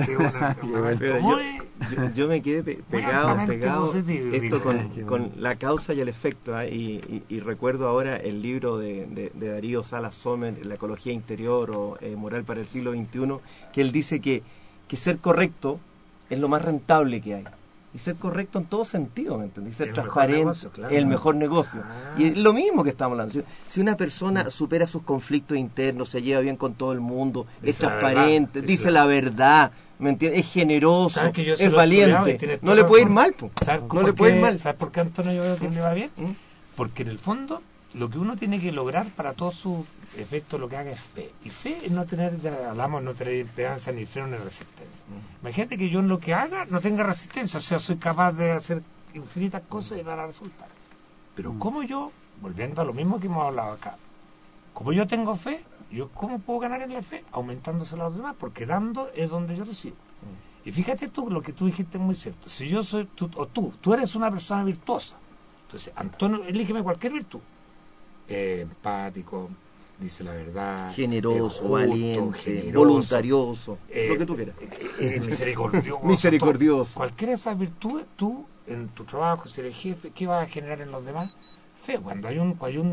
Yo me quedé pegado positivo, esto con la causa y el efecto, y recuerdo ahora el libro de Darío Salas Sommer, La ecología interior o Moral para el siglo XXI, que él dice que ser correcto es lo más rentable que hay. Y ser correcto en todo sentido, ¿me entendés? Y ser transparente es el mejor negocio. Y es lo mismo que estamos hablando. Si una persona supera sus conflictos internos, se lleva bien con todo el mundo, es transparente, dice la verdad, ¿me entiendes? Es generoso, es valiente, no le puede ir mal, po. No le puede ir mal. ¿Sabes por qué, Antonio, yo veo que le va bien? Porque en el fondo, lo que uno tiene que lograr para todos sus efectos, lo que haga es fe. Y fe es no tener, ya hablamos, no tener impedancia, ni freno, ni resistencia. Imagínate que yo en lo que haga no tenga resistencia, o sea, soy capaz de hacer infinitas cosas y van a resultar. Pero como yo, volviendo a lo mismo que hemos hablado acá, como yo tengo fe, yo ¿cómo puedo ganar en la fe? Aumentándosela a los demás, porque dando es donde yo recibo. Y fíjate tú, lo que tú dijiste es muy cierto. Si yo soy, tú eres una persona virtuosa, entonces, Antonio, elígeme cualquier virtud. Empático, dice la verdad, generoso, justo, valiente, voluntarioso, lo que tú quieras, misericordioso. Misericordioso. Cualquiera de esas virtudes tú en tu trabajo, si eres jefe, ¿qué vas a generar en los demás? Fe. Cuando hay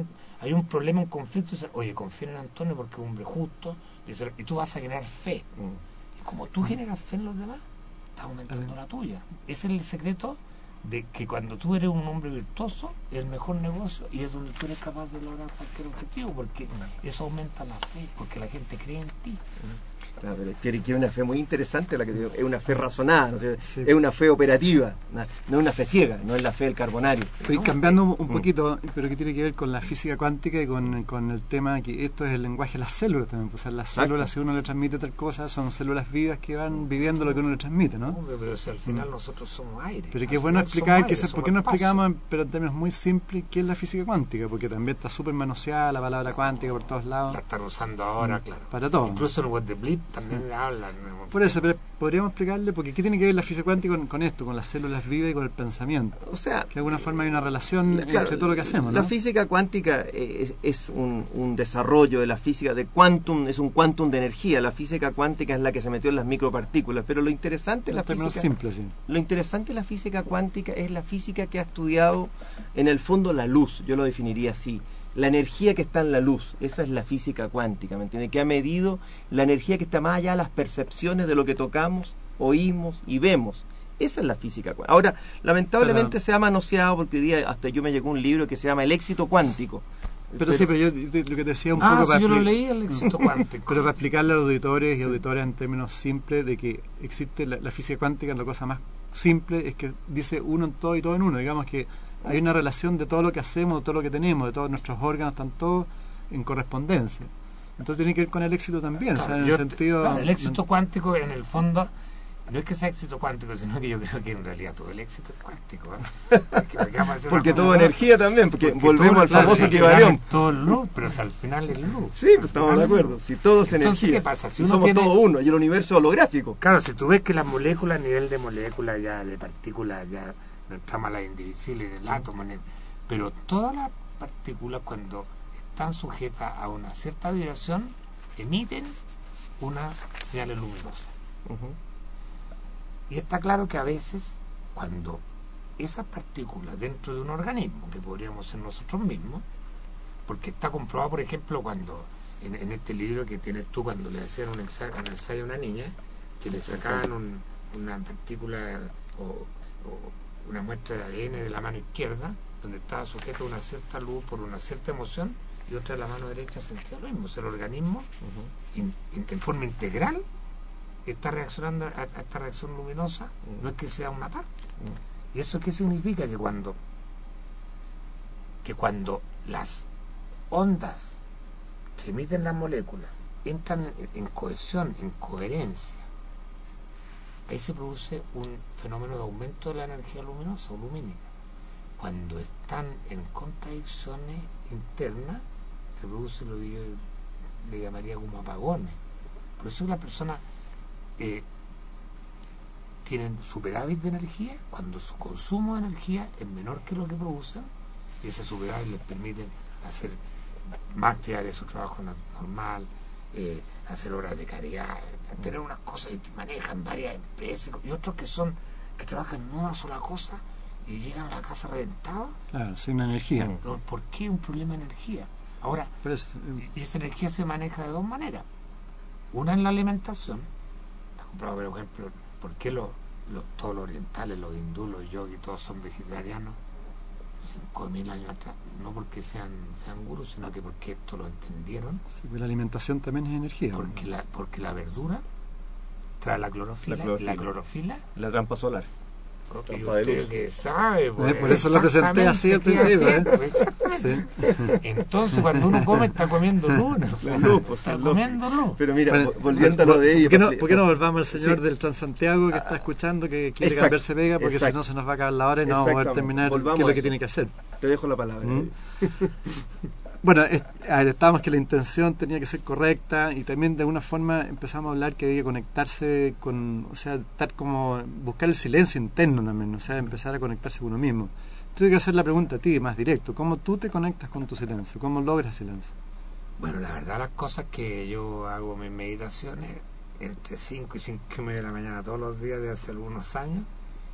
un problema, un conflicto, dicen, oye, confía en Antonio porque es un hombre justo, y tú vas a generar fe. Y como tú generas fe en los demás, estás aumentando la tuya. Ese es el secreto de que cuando tú eres un hombre virtuoso, es el mejor negocio y es donde tú eres capaz de lograr cualquier objetivo, porque eso aumenta la fe, porque la gente cree en ti. Claro, pero es una fe muy interesante, la que digo, es una fe razonada, ¿no? Es una fe operativa, no es una fe ciega, no es la fe del carbonario. Estoy cambiando un poquito, pero que tiene que ver con la física cuántica y con el tema que esto es el lenguaje de las células también. Pues, o sea, las células, si uno le transmite tal cosa, son células vivas que van viviendo lo que uno le transmite, ¿no? Pero si al final nosotros somos aire. Pero que es bueno explicar, ¿por qué no explicamos, pero en términos muy simples, qué es la física cuántica? Porque también está súper manoseada la palabra cuántica por todos lados. La están usando ahora, claro. Para todo. Incluso en What the Blip también hablan. Por eso, pero podríamos explicarle, porque ¿qué tiene que ver la física cuántica con esto, con las células vivas y con el pensamiento? O sea, que de alguna forma hay una relación entre todo lo que hacemos, ¿no? La física cuántica es un desarrollo de la física de quantum, es un quantum de energía. La física cuántica es la que se metió en las micropartículas, pero lo interesante de la física, simple, sí. Lo interesante de la física cuántica es la física que ha estudiado en el fondo la luz, yo lo definiría así. La energía que está en la luz, esa es la física cuántica, ¿me entiende? Que ha medido la energía que está más allá de las percepciones de lo que tocamos, oímos y vemos. Esa es la física cuántica. Ahora, lamentablemente se ha manoseado, porque hoy día hasta yo me llegó un libro que se llama El éxito cuántico. Pero sí, pero yo lo que te decía un poco yo lo leí, El éxito cuántico. Pero para explicarle a los auditores y auditoras en términos simples de que existe la física cuántica, la cosa más simple es que dice uno en todo y todo en uno. Digamos que hay una relación de todo lo que hacemos, de todo lo que tenemos, de todos nuestros órganos, están todos en correspondencia. Entonces tiene que ver con el éxito también, claro, o sea, en el sentido... Claro, el éxito cuántico, en el fondo, no es que sea éxito cuántico, sino que yo creo que en realidad todo el éxito es cuántico. Porque todo energía también, porque volvemos al famoso equivalión. Todo es luz, pero al final es luz. Sí, pues estamos de acuerdo. Si todo es energía, ¿qué pasa? Si somos todo uno y el universo holográfico. Claro, si tú ves que las moléculas, a nivel de moléculas, ya de partículas, ya no entramos a las indivisibles, en el átomo, pero todas las partículas, cuando están sujetas a una cierta vibración, emiten una señal luminosa. Y está claro que a veces, cuando esas partículas dentro de un organismo, que podríamos ser nosotros mismos, porque está comprobado, por ejemplo, cuando en este libro que tienes tú, cuando le hacían un ensayo a una niña, que le sacaban una partícula o una muestra de ADN de la mano izquierda, donde estaba sujeto a una cierta luz por una cierta emoción, y otra de la mano derecha sentía lo mismo. O sea, el organismo, en forma integral, está reaccionando a esta reacción luminosa, no es que sea una parte. ¿Y eso qué significa? Que cuando las ondas que emiten las moléculas entran en cohesión, en coherencia, ahí se produce un fenómeno de aumento de la energía luminosa o lumínica. Cuando están en contradicciones internas, se produce lo que yo le llamaría como apagones. Por eso las personas tienen superávit de energía cuando su consumo de energía es menor que lo que producen, y ese superávit les permite hacer más actividades de su trabajo normal, hacer obras de caridad, tener unas cosas y manejan varias empresas, y otros que trabajan en una sola cosa y llegan a la casa reventados. Claro, sin energía. ¿Por qué un problema de energía? Ahora, y esa energía se maneja de dos maneras. Una en la alimentación. Está comprobado, por ejemplo, ¿por qué todos los orientales, los hindúes, los yogis, todos son vegetarianos? 5.000 años atrás, no porque sean gurús, sino que porque esto lo entendieron. Sí, pues la alimentación también es energía. Porque la verdura trae la clorofila, y la clorofila, la trampa solar. Trampa de luz. Que sabe, por eso lo presenté así al principio. Sí. Entonces, cuando uno come, está comiendo luz. Está comiendo luz. Pero mira, volviendo a lo de ellos. ¿Por qué no volvamos al señor del Transantiago que está escuchando, que quiere cambiarse pega, porque si no se nos va a acabar la hora y no vamos a poder terminar qué es lo que tiene que hacer? Te dejo la palabra. Bueno, estábamos que la intención tenía que ser correcta, y también de alguna forma empezamos a hablar que había que conectarse con, o sea, buscar el silencio interno también, o sea, empezar a conectarse con uno mismo. Tengo que hacer la pregunta a ti, más directo: ¿cómo tú te conectas con tu silencio? ¿Cómo logras silencio? Bueno, la verdad, las cosas que yo hago mis meditaciones entre 5 y 5:30 de la mañana todos los días de hace algunos años,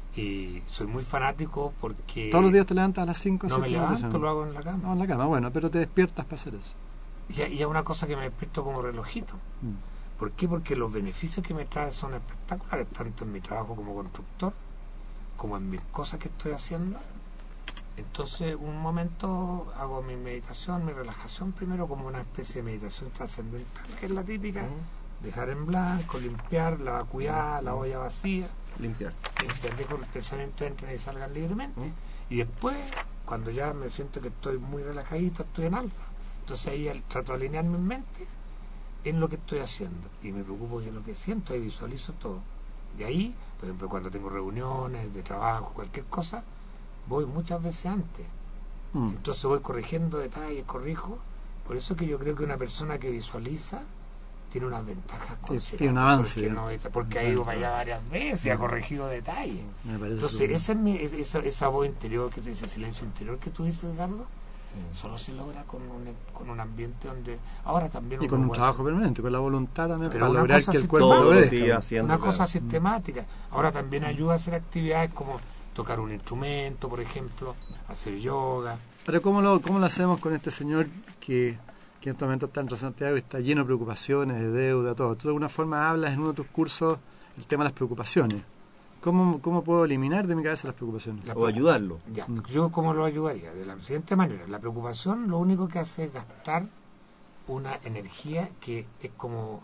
Y soy muy fanático porque... ¿Todos los días te levantas a las 5? No me levanto, lo hago en la cama. No, en la cama, bueno, pero te despiertas para hacer eso. Y es una cosa que me despierto como relojito. ¿Por qué? Porque los beneficios que me trae son espectaculares, tanto en mi trabajo como constructor, como en mis cosas que estoy haciendo. Entonces, un momento hago mi meditación, mi relajación primero, como una especie de meditación trascendental, que es la típica, dejar en blanco, limpiar, la vacuidad, la olla vacía. Limpiar. Dejo que el pensamiento entren y salgan libremente. Y después, cuando ya me siento que estoy muy relajadito, estoy en alfa. Entonces ahí trato de alinear mi mente en lo que estoy haciendo. Y me preocupo de lo que siento y visualizo todo. De ahí, por ejemplo, cuando tengo reuniones de trabajo, cualquier cosa, voy muchas veces antes. Entonces voy corrigiendo detalles, corrijo. Por eso que yo creo que una persona que visualiza tiene unas ventajas considerables. Tiene un avance. Porque ha ido para allá varias veces y ha corregido detalles. Entonces esa voz interior que tú dices, silencio interior que tú dices, Edgardo, solo se logra con un ambiente donde ahora también... Y con un trabajo permanente, con la voluntad también, pero para lograr que el cuerpo todos lo los obedezca. días haciendo, una cosa sistemática. Ahora también ayuda a hacer actividades como tocar un instrumento, por ejemplo, hacer yoga. Pero ¿cómo lo hacemos con este señor que en este momento está en Santiago y está lleno de preocupaciones, de deuda, todo? Tú de alguna forma hablas en uno de tus cursos el tema de las preocupaciones. ¿Cómo puedo eliminar de mi cabeza las preocupaciones? o ayudarlo. Ya, yo cómo lo ayudaría, de la siguiente manera. La preocupación lo único que hace es gastar una energía que es como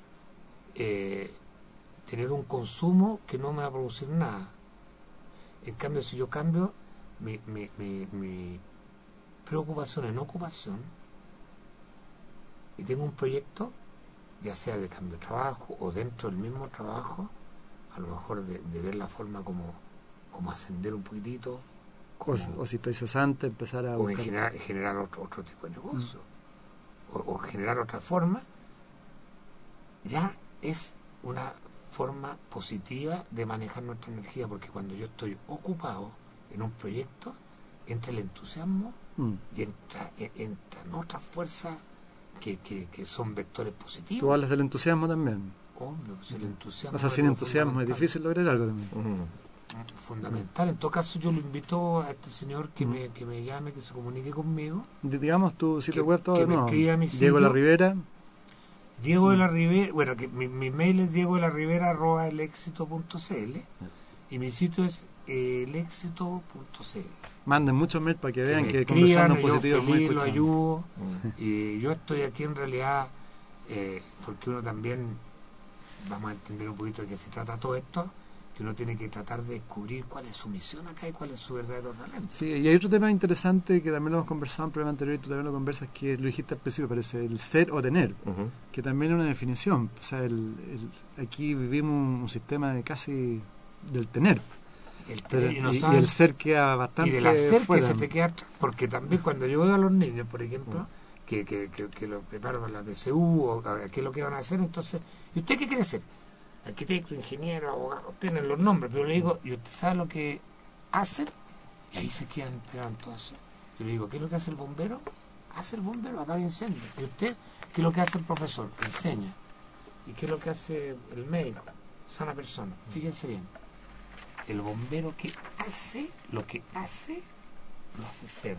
tener un consumo que no me va a producir nada. En cambio, si yo cambio mi preocupación en ocupación y tengo un proyecto, ya sea de cambio de trabajo o dentro del mismo trabajo, a lo mejor de ver la forma como ascender un poquitito, O si estoy cesante, empezar a o buscar... generar otro tipo de negocio, o generar otra forma, ya es una forma positiva de manejar nuestra energía, porque cuando yo estoy ocupado en un proyecto, entra el entusiasmo y entran otras fuerzas que son vectores positivos. Tú hablas del entusiasmo también. Hombre, pues el entusiasmo... O sea, sin entusiasmo es difícil lograr algo también. Fundamental. En todo caso, yo lo invito a este señor que me llame, que se comunique conmigo. Digamos tu sitio web, todo que de me nuevo. escriba a mi sitio. Diego La Rivera. Diego de la Rivera, bueno, que mi mail es diegodelarrivera@elexito.cl y mi sitio es elexito.cl. Manden muchos mails para que vean que escriban, Conversando Positivo es muy feliz, lo escuchado. ayudo. Y yo estoy aquí en realidad porque uno también, vamos a entender un poquito de qué se trata todo esto, que uno tiene que tratar de descubrir cuál es su misión acá y cuál es su verdadero talento. Sí, y hay otro tema interesante que también lo hemos conversado en el programa anterior y tú también lo conversas, que lo dijiste al principio, parece, el ser o tener, que también es una definición. O sea, aquí vivimos un sistema de casi del tener. Y el ser queda bastante y del hacer fuera. Que se te queda atrás, porque también cuando yo veo a los niños, por ejemplo, que los preparo para la PSU o qué es lo que van a hacer, entonces, ¿y usted qué quiere ser? Arquitecto, ingeniero, abogado, tienen los nombres, pero le digo, ¿y usted sabe lo que hacen? Y ahí se quedan pegados entonces. Yo le digo, ¿qué es lo que hace el bombero? Hace el bombero, apaga incendios. ¿Y usted qué es lo que hace el profesor? Enseña. ¿Y qué es lo que hace el médico? Sana persona. Fíjense bien. El bombero que hace, lo que hace, lo hace ser.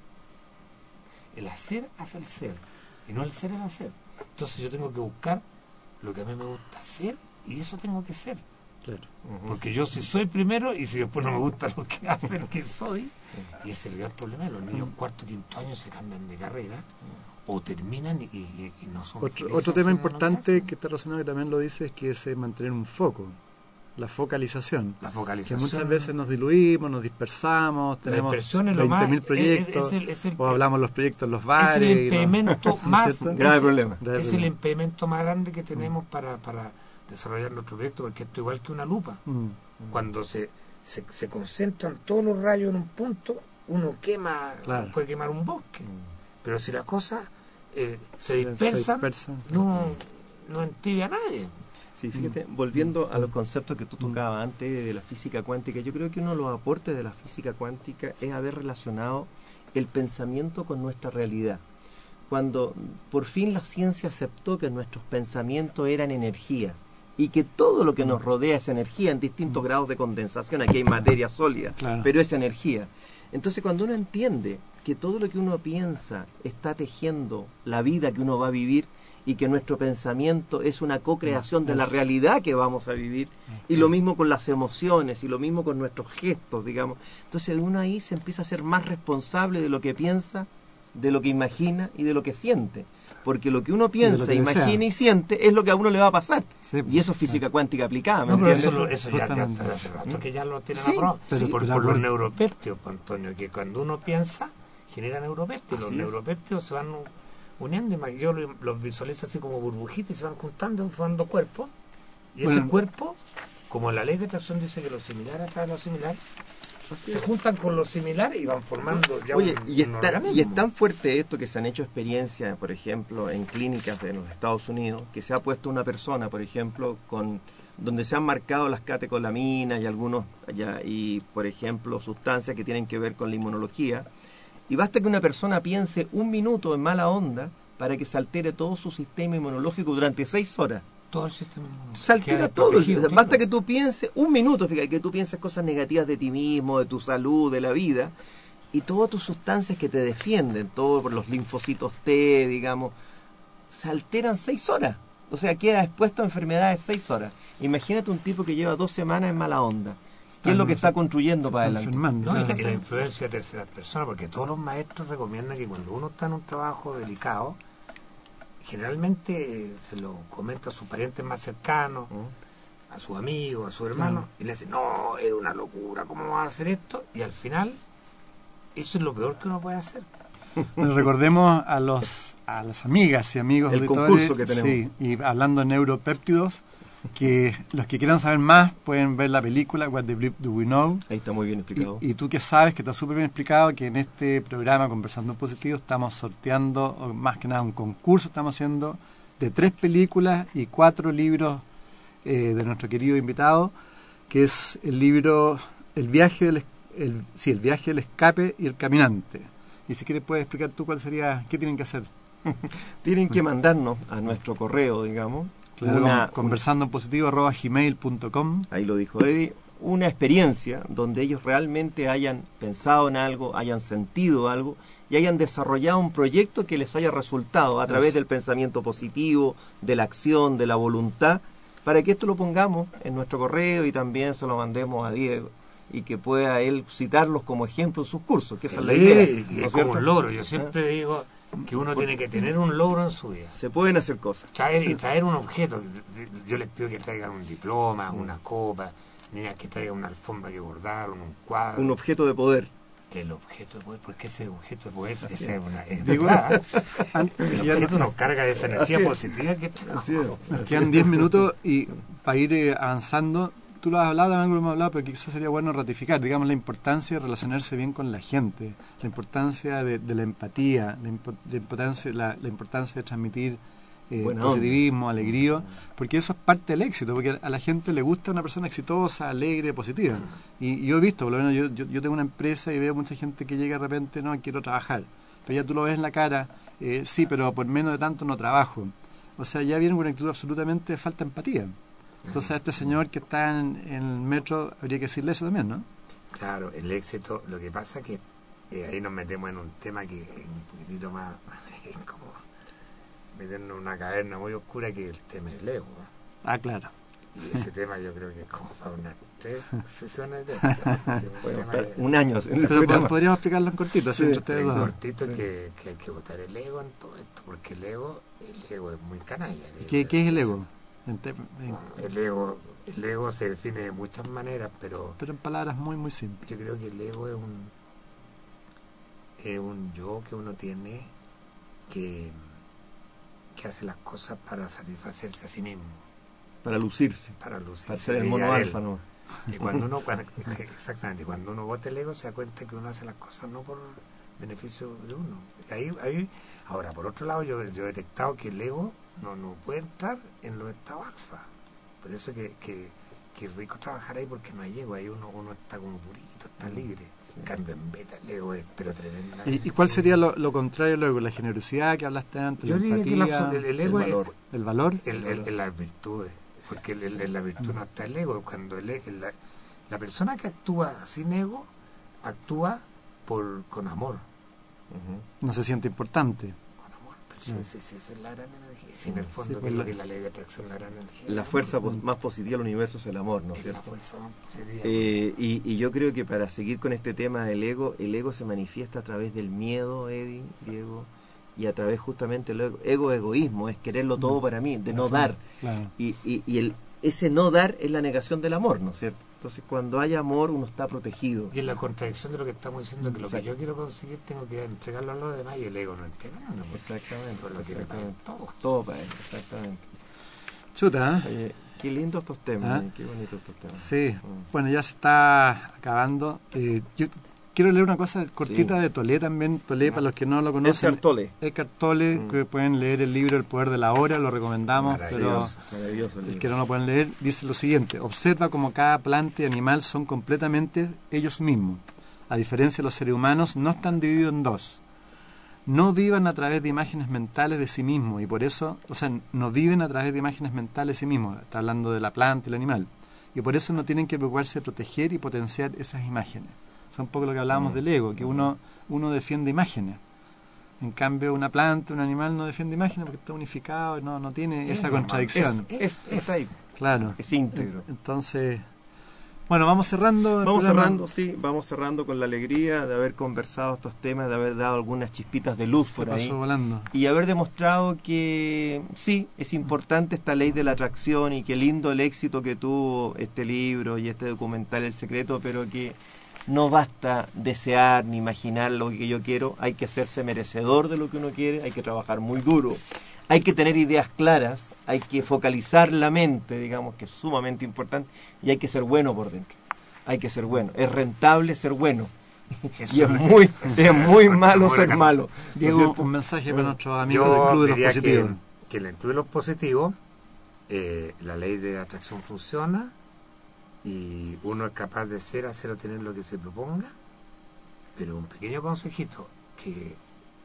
El hacer hace el ser, y no el ser el hacer. Entonces yo tengo que buscar lo que a mí me gusta hacer, y eso tengo que ser. Claro. Porque yo si soy primero, y si después no me gusta lo que hace, lo que soy, y ese es el gran problema. Los niños cuarto, quinto año se cambian de carrera, o terminan y no son Otro tema importante que está relacionado, que también lo dice, es que es mantener un foco. La focalización. La focalización. Que muchas veces nos diluimos, nos dispersamos, tenemos 20.000 proyectos, o hablamos los proyectos en los bares. Es el impedimento más grave problema. Es el impedimento más grande que tenemos para desarrollar nuestro proyecto, porque esto es igual que una lupa. Cuando se concentran todos los rayos en un punto, uno puede quemar un bosque. Pero si las cosas se dispersan, no entibia a nadie. Sí, fíjate, volviendo a los conceptos que tú tocabas antes de la física cuántica, yo creo que uno de los aportes de la física cuántica es haber relacionado el pensamiento con nuestra realidad. Cuando por fin la ciencia aceptó que nuestros pensamientos eran energía y que todo lo que nos rodea es energía en distintos grados de condensación. Aquí hay materia sólida, pero es energía. Entonces, cuando uno entiende que todo lo que uno piensa está tejiendo la vida que uno va a vivir, y que nuestro pensamiento es una co-creación de la realidad que vamos a vivir, y lo mismo con las emociones, y lo mismo con nuestros gestos, digamos. Entonces uno ahí se empieza a ser más responsable de lo que piensa, de lo que imagina y de lo que siente. Porque lo que uno piensa, imagina y siente es lo que a uno le va a pasar. Sí, y eso es física cuántica aplicada, ¿me entiendes? Eso ya hace rato que ya lo tienen aprobado. Por los neuropéptidos, Antonio, que cuando uno piensa, genera neuropéptidos. Los neuropéptidos se van uniendo, y yo los visualizo así como burbujitas, y se van juntando, formando cuerpos, y ese cuerpo, como la ley de atracción dice que lo similar atrae lo similar, se juntan con lo similar y van formando ya un organismo. Y es tan fuerte esto que se han hecho experiencias, por ejemplo, en clínicas de los Estados Unidos, que se ha puesto una persona, por ejemplo, donde se han marcado las catecolaminas y por ejemplo, sustancias que tienen que ver con la inmunología. Y basta que una persona piense un minuto en mala onda para que se altere todo su sistema inmunológico durante 6 horas. Todo el sistema inmunológico. Se altera todo. Basta que tú pienses un minuto, fíjate, que tú pienses cosas negativas de ti mismo, de tu salud, de la vida, y todas tus sustancias que te defienden, todos por los linfocitos T, digamos, se alteran 6 horas. O sea, queda expuesto a enfermedades 6 horas. Imagínate un tipo que lleva 2 semanas en mala onda. ¿Qué es lo que está construyendo para adelante? Y la influencia de terceras personas, porque todos los maestros recomiendan que cuando uno está en un trabajo delicado, generalmente se lo comenta a sus parientes más cercanos, a sus amigos, a sus hermanos, y le dicen, no, era una locura, ¿cómo vas a hacer esto? Y al final, eso es lo peor que uno puede hacer. Bueno, recordemos a las amigas y amigos el auditores, concurso que tenemos. Sí, y hablando de neuropéptidos, que los que quieran saber más pueden ver la película What the Bleep Do We Know. Ahí está muy bien explicado. Y tú que sabes, que está súper bien explicado, que en este programa Conversando en Positivo estamos sorteando, o más que nada un concurso estamos haciendo, de 3 películas y 4 libros de nuestro querido invitado, que es el libro El viaje del escape y el caminante. Y si quieres puedes explicar tú qué tienen que hacer. Tienen que mandarnos a nuestro correo, digamos, claro, conversandoenpositivo@gmail.com. Ahí lo dijo Eddie. Una experiencia donde ellos realmente hayan pensado en algo, hayan sentido algo y hayan desarrollado un proyecto que les haya resultado a través del pensamiento positivo, de la acción, de la voluntad, para que esto lo pongamos en nuestro correo y también se lo mandemos a Diego y que pueda él citarlos como ejemplo en sus cursos, que esa es la idea. Y es como un logro. Yo siempre digo que uno tiene que tener un logro en su vida. Se pueden hacer cosas. Traer un objeto. Yo les pido que traigan un diploma, una copa, niñas que traigan una alfombra que bordaron, un cuadro. Un objeto de poder. El objeto de poder, porque ese objeto de poder es digo, el objeto nos carga de esa energía positiva que quedan 10 minutos y para ir avanzando. Tú lo has hablado, también lo hemos hablado, pero quizás sería bueno ratificar, digamos, la importancia de relacionarse bien con la gente, la importancia de la empatía, la importancia de transmitir positivismo, alegría, porque eso es parte del éxito, porque a la gente le gusta una persona exitosa, alegre, positiva. Y yo he visto, por lo menos yo tengo una empresa y veo mucha gente que llega de repente, no, quiero trabajar, pero ya tú lo ves en la cara, sí, pero por menos de tanto no trabajo. O sea, ya viene con una actitud absolutamente de falta de empatía. Entonces a este señor que está en el metro habría que decirle eso también, ¿no? Claro, el éxito, lo que pasa es que ahí nos metemos en un tema que es un poquitito más, es como meternos en una caverna muy oscura, que el tema del ego. Ah, claro. Y ese tema yo creo que es como para unas 3 sesiones de un año. Pero podríamos explicarlo en cortito, así entre ustedes dos. dos. Cortito, que hay que botar el ego en todo esto, porque el ego es muy canalla. ¿Qué es el ego? El ego se define de muchas maneras, pero en palabras muy muy simples. Yo creo que el ego es un yo que uno tiene que hace las cosas para satisfacerse a sí mismo, para lucirse, para ser el mono alfa, ¿no? Y cuando uno bota el ego se da cuenta que uno hace las cosas no por beneficio de uno. Ahora, por otro lado, yo he detectado que el ego no puede entrar en los estados alfa. Por eso que es rico trabajar ahí, porque no hay ego, ahí uno está como purito, está libre. En cambio, en beta el ego es pero tremenda. ¿Y cuál sería lo contrario luego? ¿La generosidad que hablaste antes? Yo diría que el ego el valor. Las virtudes. Porque en la virtud no está el ego. Cuando la persona que actúa sin ego, actúa con amor. No se siente importante. Con amor. Pero esa es la gran energía. Si en el fondo, que es lo que es la ley de atracción, la gran energía. La fuerza más positiva del universo es el amor, ¿no es cierto? La fuerza más positiva. Y yo creo que para seguir con este tema del ego, el ego se manifiesta a través del miedo, Eddie, Diego, y a través justamente del egoísmo, es quererlo todo para mí, de no dar. Claro. Y ese no dar es la negación del amor, ¿no es cierto? Entonces, cuando hay amor, uno está protegido. Y es la contradicción de lo que estamos diciendo, que lo que yo quiero conseguir tengo que entregarlo a los demás y el ego no entrega nada. Exactamente. Por lo que le pagan todo para él, exactamente. Chuta, ¿eh? Oye, qué lindos estos temas, qué bonitos estos temas. Sí, bueno, ya se está acabando. Yo quiero leer una cosa cortita de Tolle también. Tolle, para los que no lo conocen. Eckhart Tolle, que pueden leer el libro El poder de la hora, lo recomendamos, pero el que no lo pueden leer dice lo siguiente: observa cómo cada planta y animal son completamente ellos mismos. A diferencia de los seres humanos, no están divididos en dos. No vivan a través de imágenes mentales de sí mismos, y por eso, no viven a través de imágenes mentales de sí mismos. Está hablando de la planta y el animal. Y por eso no tienen que preocuparse de proteger y potenciar esas imágenes. Es un poco lo que hablábamos del ego, que uno defiende imágenes. En cambio, una planta, un animal no defiende imágenes porque está unificado, no tiene esa contradicción. Es ahí. Claro. Es íntegro. Entonces, bueno, vamos cerrando. Vamos cerrando con la alegría de haber conversado estos temas, de haber dado algunas chispitas de luz por ahí. Se pasó volando. Y haber demostrado que sí, es importante esta ley de la atracción, y qué lindo el éxito que tuvo este libro y este documental El Secreto, pero que no basta desear ni imaginar lo que yo quiero, hay que hacerse merecedor de lo que uno quiere, hay que trabajar muy duro, hay que tener ideas claras, hay que focalizar la mente, digamos, que es sumamente importante, y hay que ser bueno por dentro, hay que ser bueno, es rentable ser bueno, y es muy malo ser malo. Diego, un mensaje para nuestros amigos del Club de los Positivos. Que en el Club de los Positivos la ley de atracción funciona, y uno es capaz de hacer o tener lo que se proponga, pero un pequeño consejito, que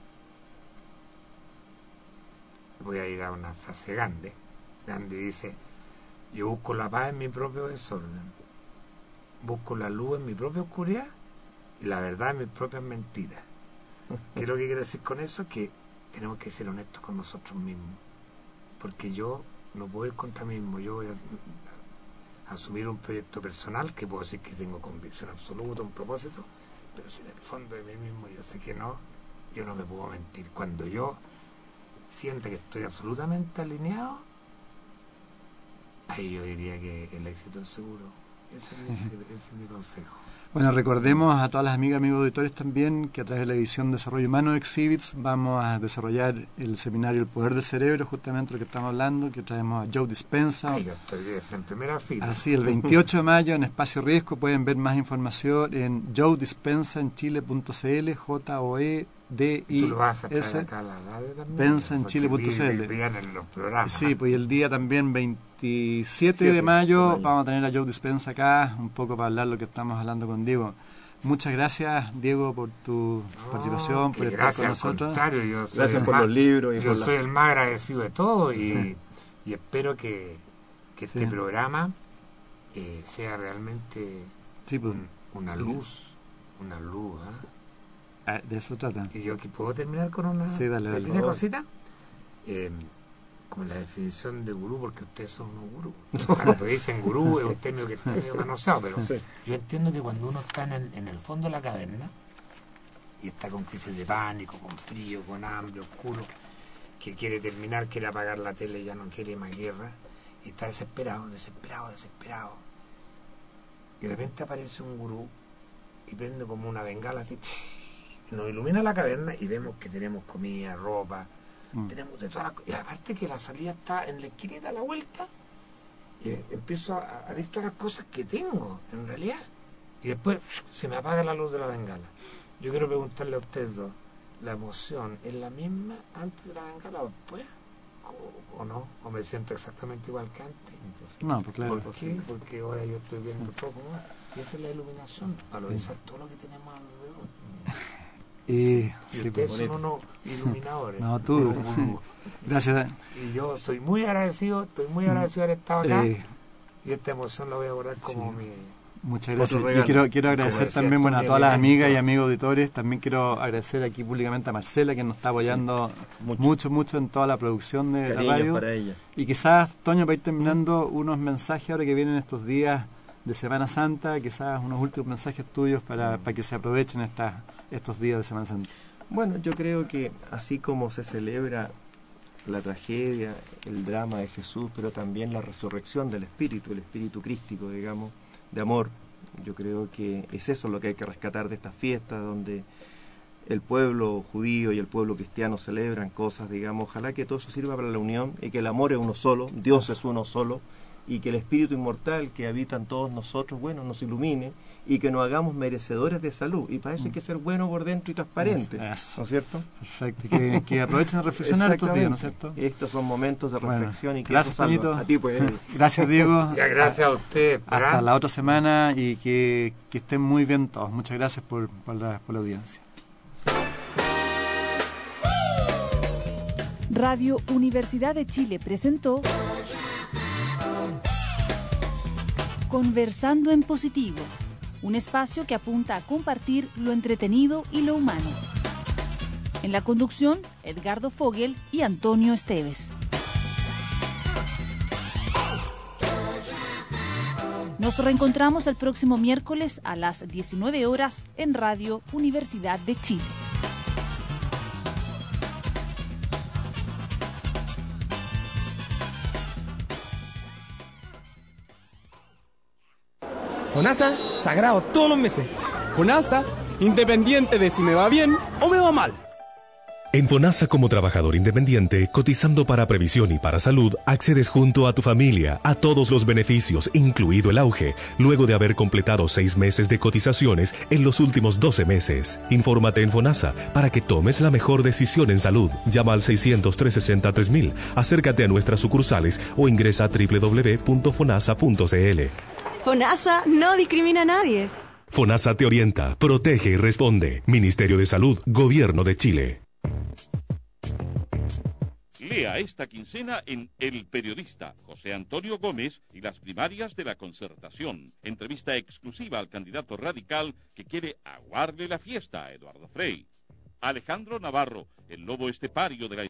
voy a ir a una frase grande. Gandhi dice: yo busco la paz en mi propio desorden, busco la luz en mi propia oscuridad y la verdad en mis propias mentiras. ¿Qué es lo que quiero decir con eso? Que tenemos que ser honestos con nosotros mismos, porque yo no puedo ir contra mí mismo. Yo voy a asumir un proyecto personal que puedo decir que tengo convicción absoluta, un propósito, pero si en el fondo de mí mismo yo sé que no, yo no me puedo mentir. Cuando yo sienta que estoy absolutamente alineado, ahí yo diría que el éxito es seguro. Ese es mi consejo. Bueno, recordemos a todas las amigas, amigos auditores también que a través de la edición Desarrollo Humano Exhibits vamos a desarrollar el seminario El Poder del Cerebro, justamente lo que estamos hablando, que traemos a Joe Dispenza. Yo estoy en primera fila. Así, el 28 de mayo en Espacio Riesgo. Pueden ver más información en joedispensaenchile.cl, JOEDIS. ¿Tú lo vas a traer acá a la radio también? Pensaenchile.cl. En los programas. Sí, pues el día también 27 de mayo vamos a tener a Joe Dispenza acá, un poco para hablar lo que estamos hablando con Diego. Muchas gracias, Diego, por tu participación, por estar con nosotros. Gracias por los libros. Yo soy el más agradecido de todo, y espero que este programa sea realmente una luz. De eso trata. ¿Y yo puedo terminar con una pequeña cosita? Como la definición de gurú, porque ustedes son unos gurús. Cuando dicen gurú es un término que está medio manoseado, pero yo entiendo que cuando uno está en el fondo de la caverna y está con crisis de pánico, con frío, con hambre, oscuro, que quiere terminar, quiere apagar la tele, ya no quiere más guerra, y está desesperado, y de repente aparece un gurú y prende como una bengala así, y nos ilumina la caverna y vemos que tenemos comida, ropa, tenemos de todas las cosas, y aparte que la salida está en la esquinita a la vuelta, y empiezo a ver todas las cosas que tengo en realidad, y después se me apaga la luz de la bengala. Yo quiero preguntarle a ustedes dos, ¿la emoción es la misma antes de la bengala o después? ¿O no? ¿O me siento exactamente igual que antes? No, pues claro. ¿Por qué? Porque ahora yo estoy viendo todo como, y esa es la iluminación, valorizar todo lo que tenemos alrededor. Y sí, ustedes son unos iluminadores. No, tú. Gracias. Y yo soy muy agradecido, estoy muy agradecido de haber estado acá. Y esta emoción la voy a guardar como mi... Muchas gracias. Yo quiero agradecer también a todas las amigas y amigos auditores. También quiero agradecer aquí públicamente a Marcela, que nos está apoyando mucho en toda la producción de la radio. Para ella. Y quizás, Toño, para ir terminando, unos mensajes ahora que vienen estos días de Semana Santa, quizás unos últimos mensajes tuyos para que se aprovechen estos días de Semana Santa. Bueno, yo creo que así como se celebra la tragedia, el drama de Jesús, pero también la resurrección del Espíritu, el Espíritu crístico, digamos, de amor. Yo creo que es eso lo que hay que rescatar de estas fiestas, donde el pueblo judío y el pueblo cristiano celebran cosas, digamos. Ojalá que todo eso sirva para la unión y que el amor es uno solo, Dios es uno solo, y que el Espíritu inmortal que habita en todos nosotros, bueno, nos ilumine y que nos hagamos merecedores de salud. Y para eso hay que ser bueno por dentro y transparente, ¿no es cierto? Perfecto, que aprovechen a reflexionar estos días, ¿no es cierto? Estos son momentos de reflexión y que gracias, Toñito. A ti, pues. Gracias, Diego. Ya, gracias a usted. Hasta la otra semana y que estén muy bien todos. Muchas gracias por la audiencia. Radio Universidad de Chile presentó Conversando en Positivo, un espacio que apunta a compartir lo entretenido y lo humano. En la conducción, Edgardo Fogel y Antonio Esteves. Nos reencontramos el próximo miércoles a las 19 horas en Radio Universidad de Chile. FONASA, sagrado todos los meses. FONASA, independiente de si me va bien o me va mal. En FONASA, como trabajador independiente, cotizando para previsión y para salud, accedes junto a tu familia a todos los beneficios, incluido el auge, luego de haber completado 6 meses de cotizaciones en los últimos 12 meses. Infórmate en FONASA para que tomes la mejor decisión en salud. Llama al 600-360-3000, acércate a nuestras sucursales o ingresa a www.fonasa.cl. FONASA no discrimina a nadie. FONASA te orienta, protege y responde. Ministerio de Salud, Gobierno de Chile. Lea esta quincena en El Periodista, José Antonio Gómez y las primarias de la Concertación. Entrevista exclusiva al candidato radical que quiere aguarle la fiesta a Eduardo Frei. Alejandro Navarro, el lobo estepario de la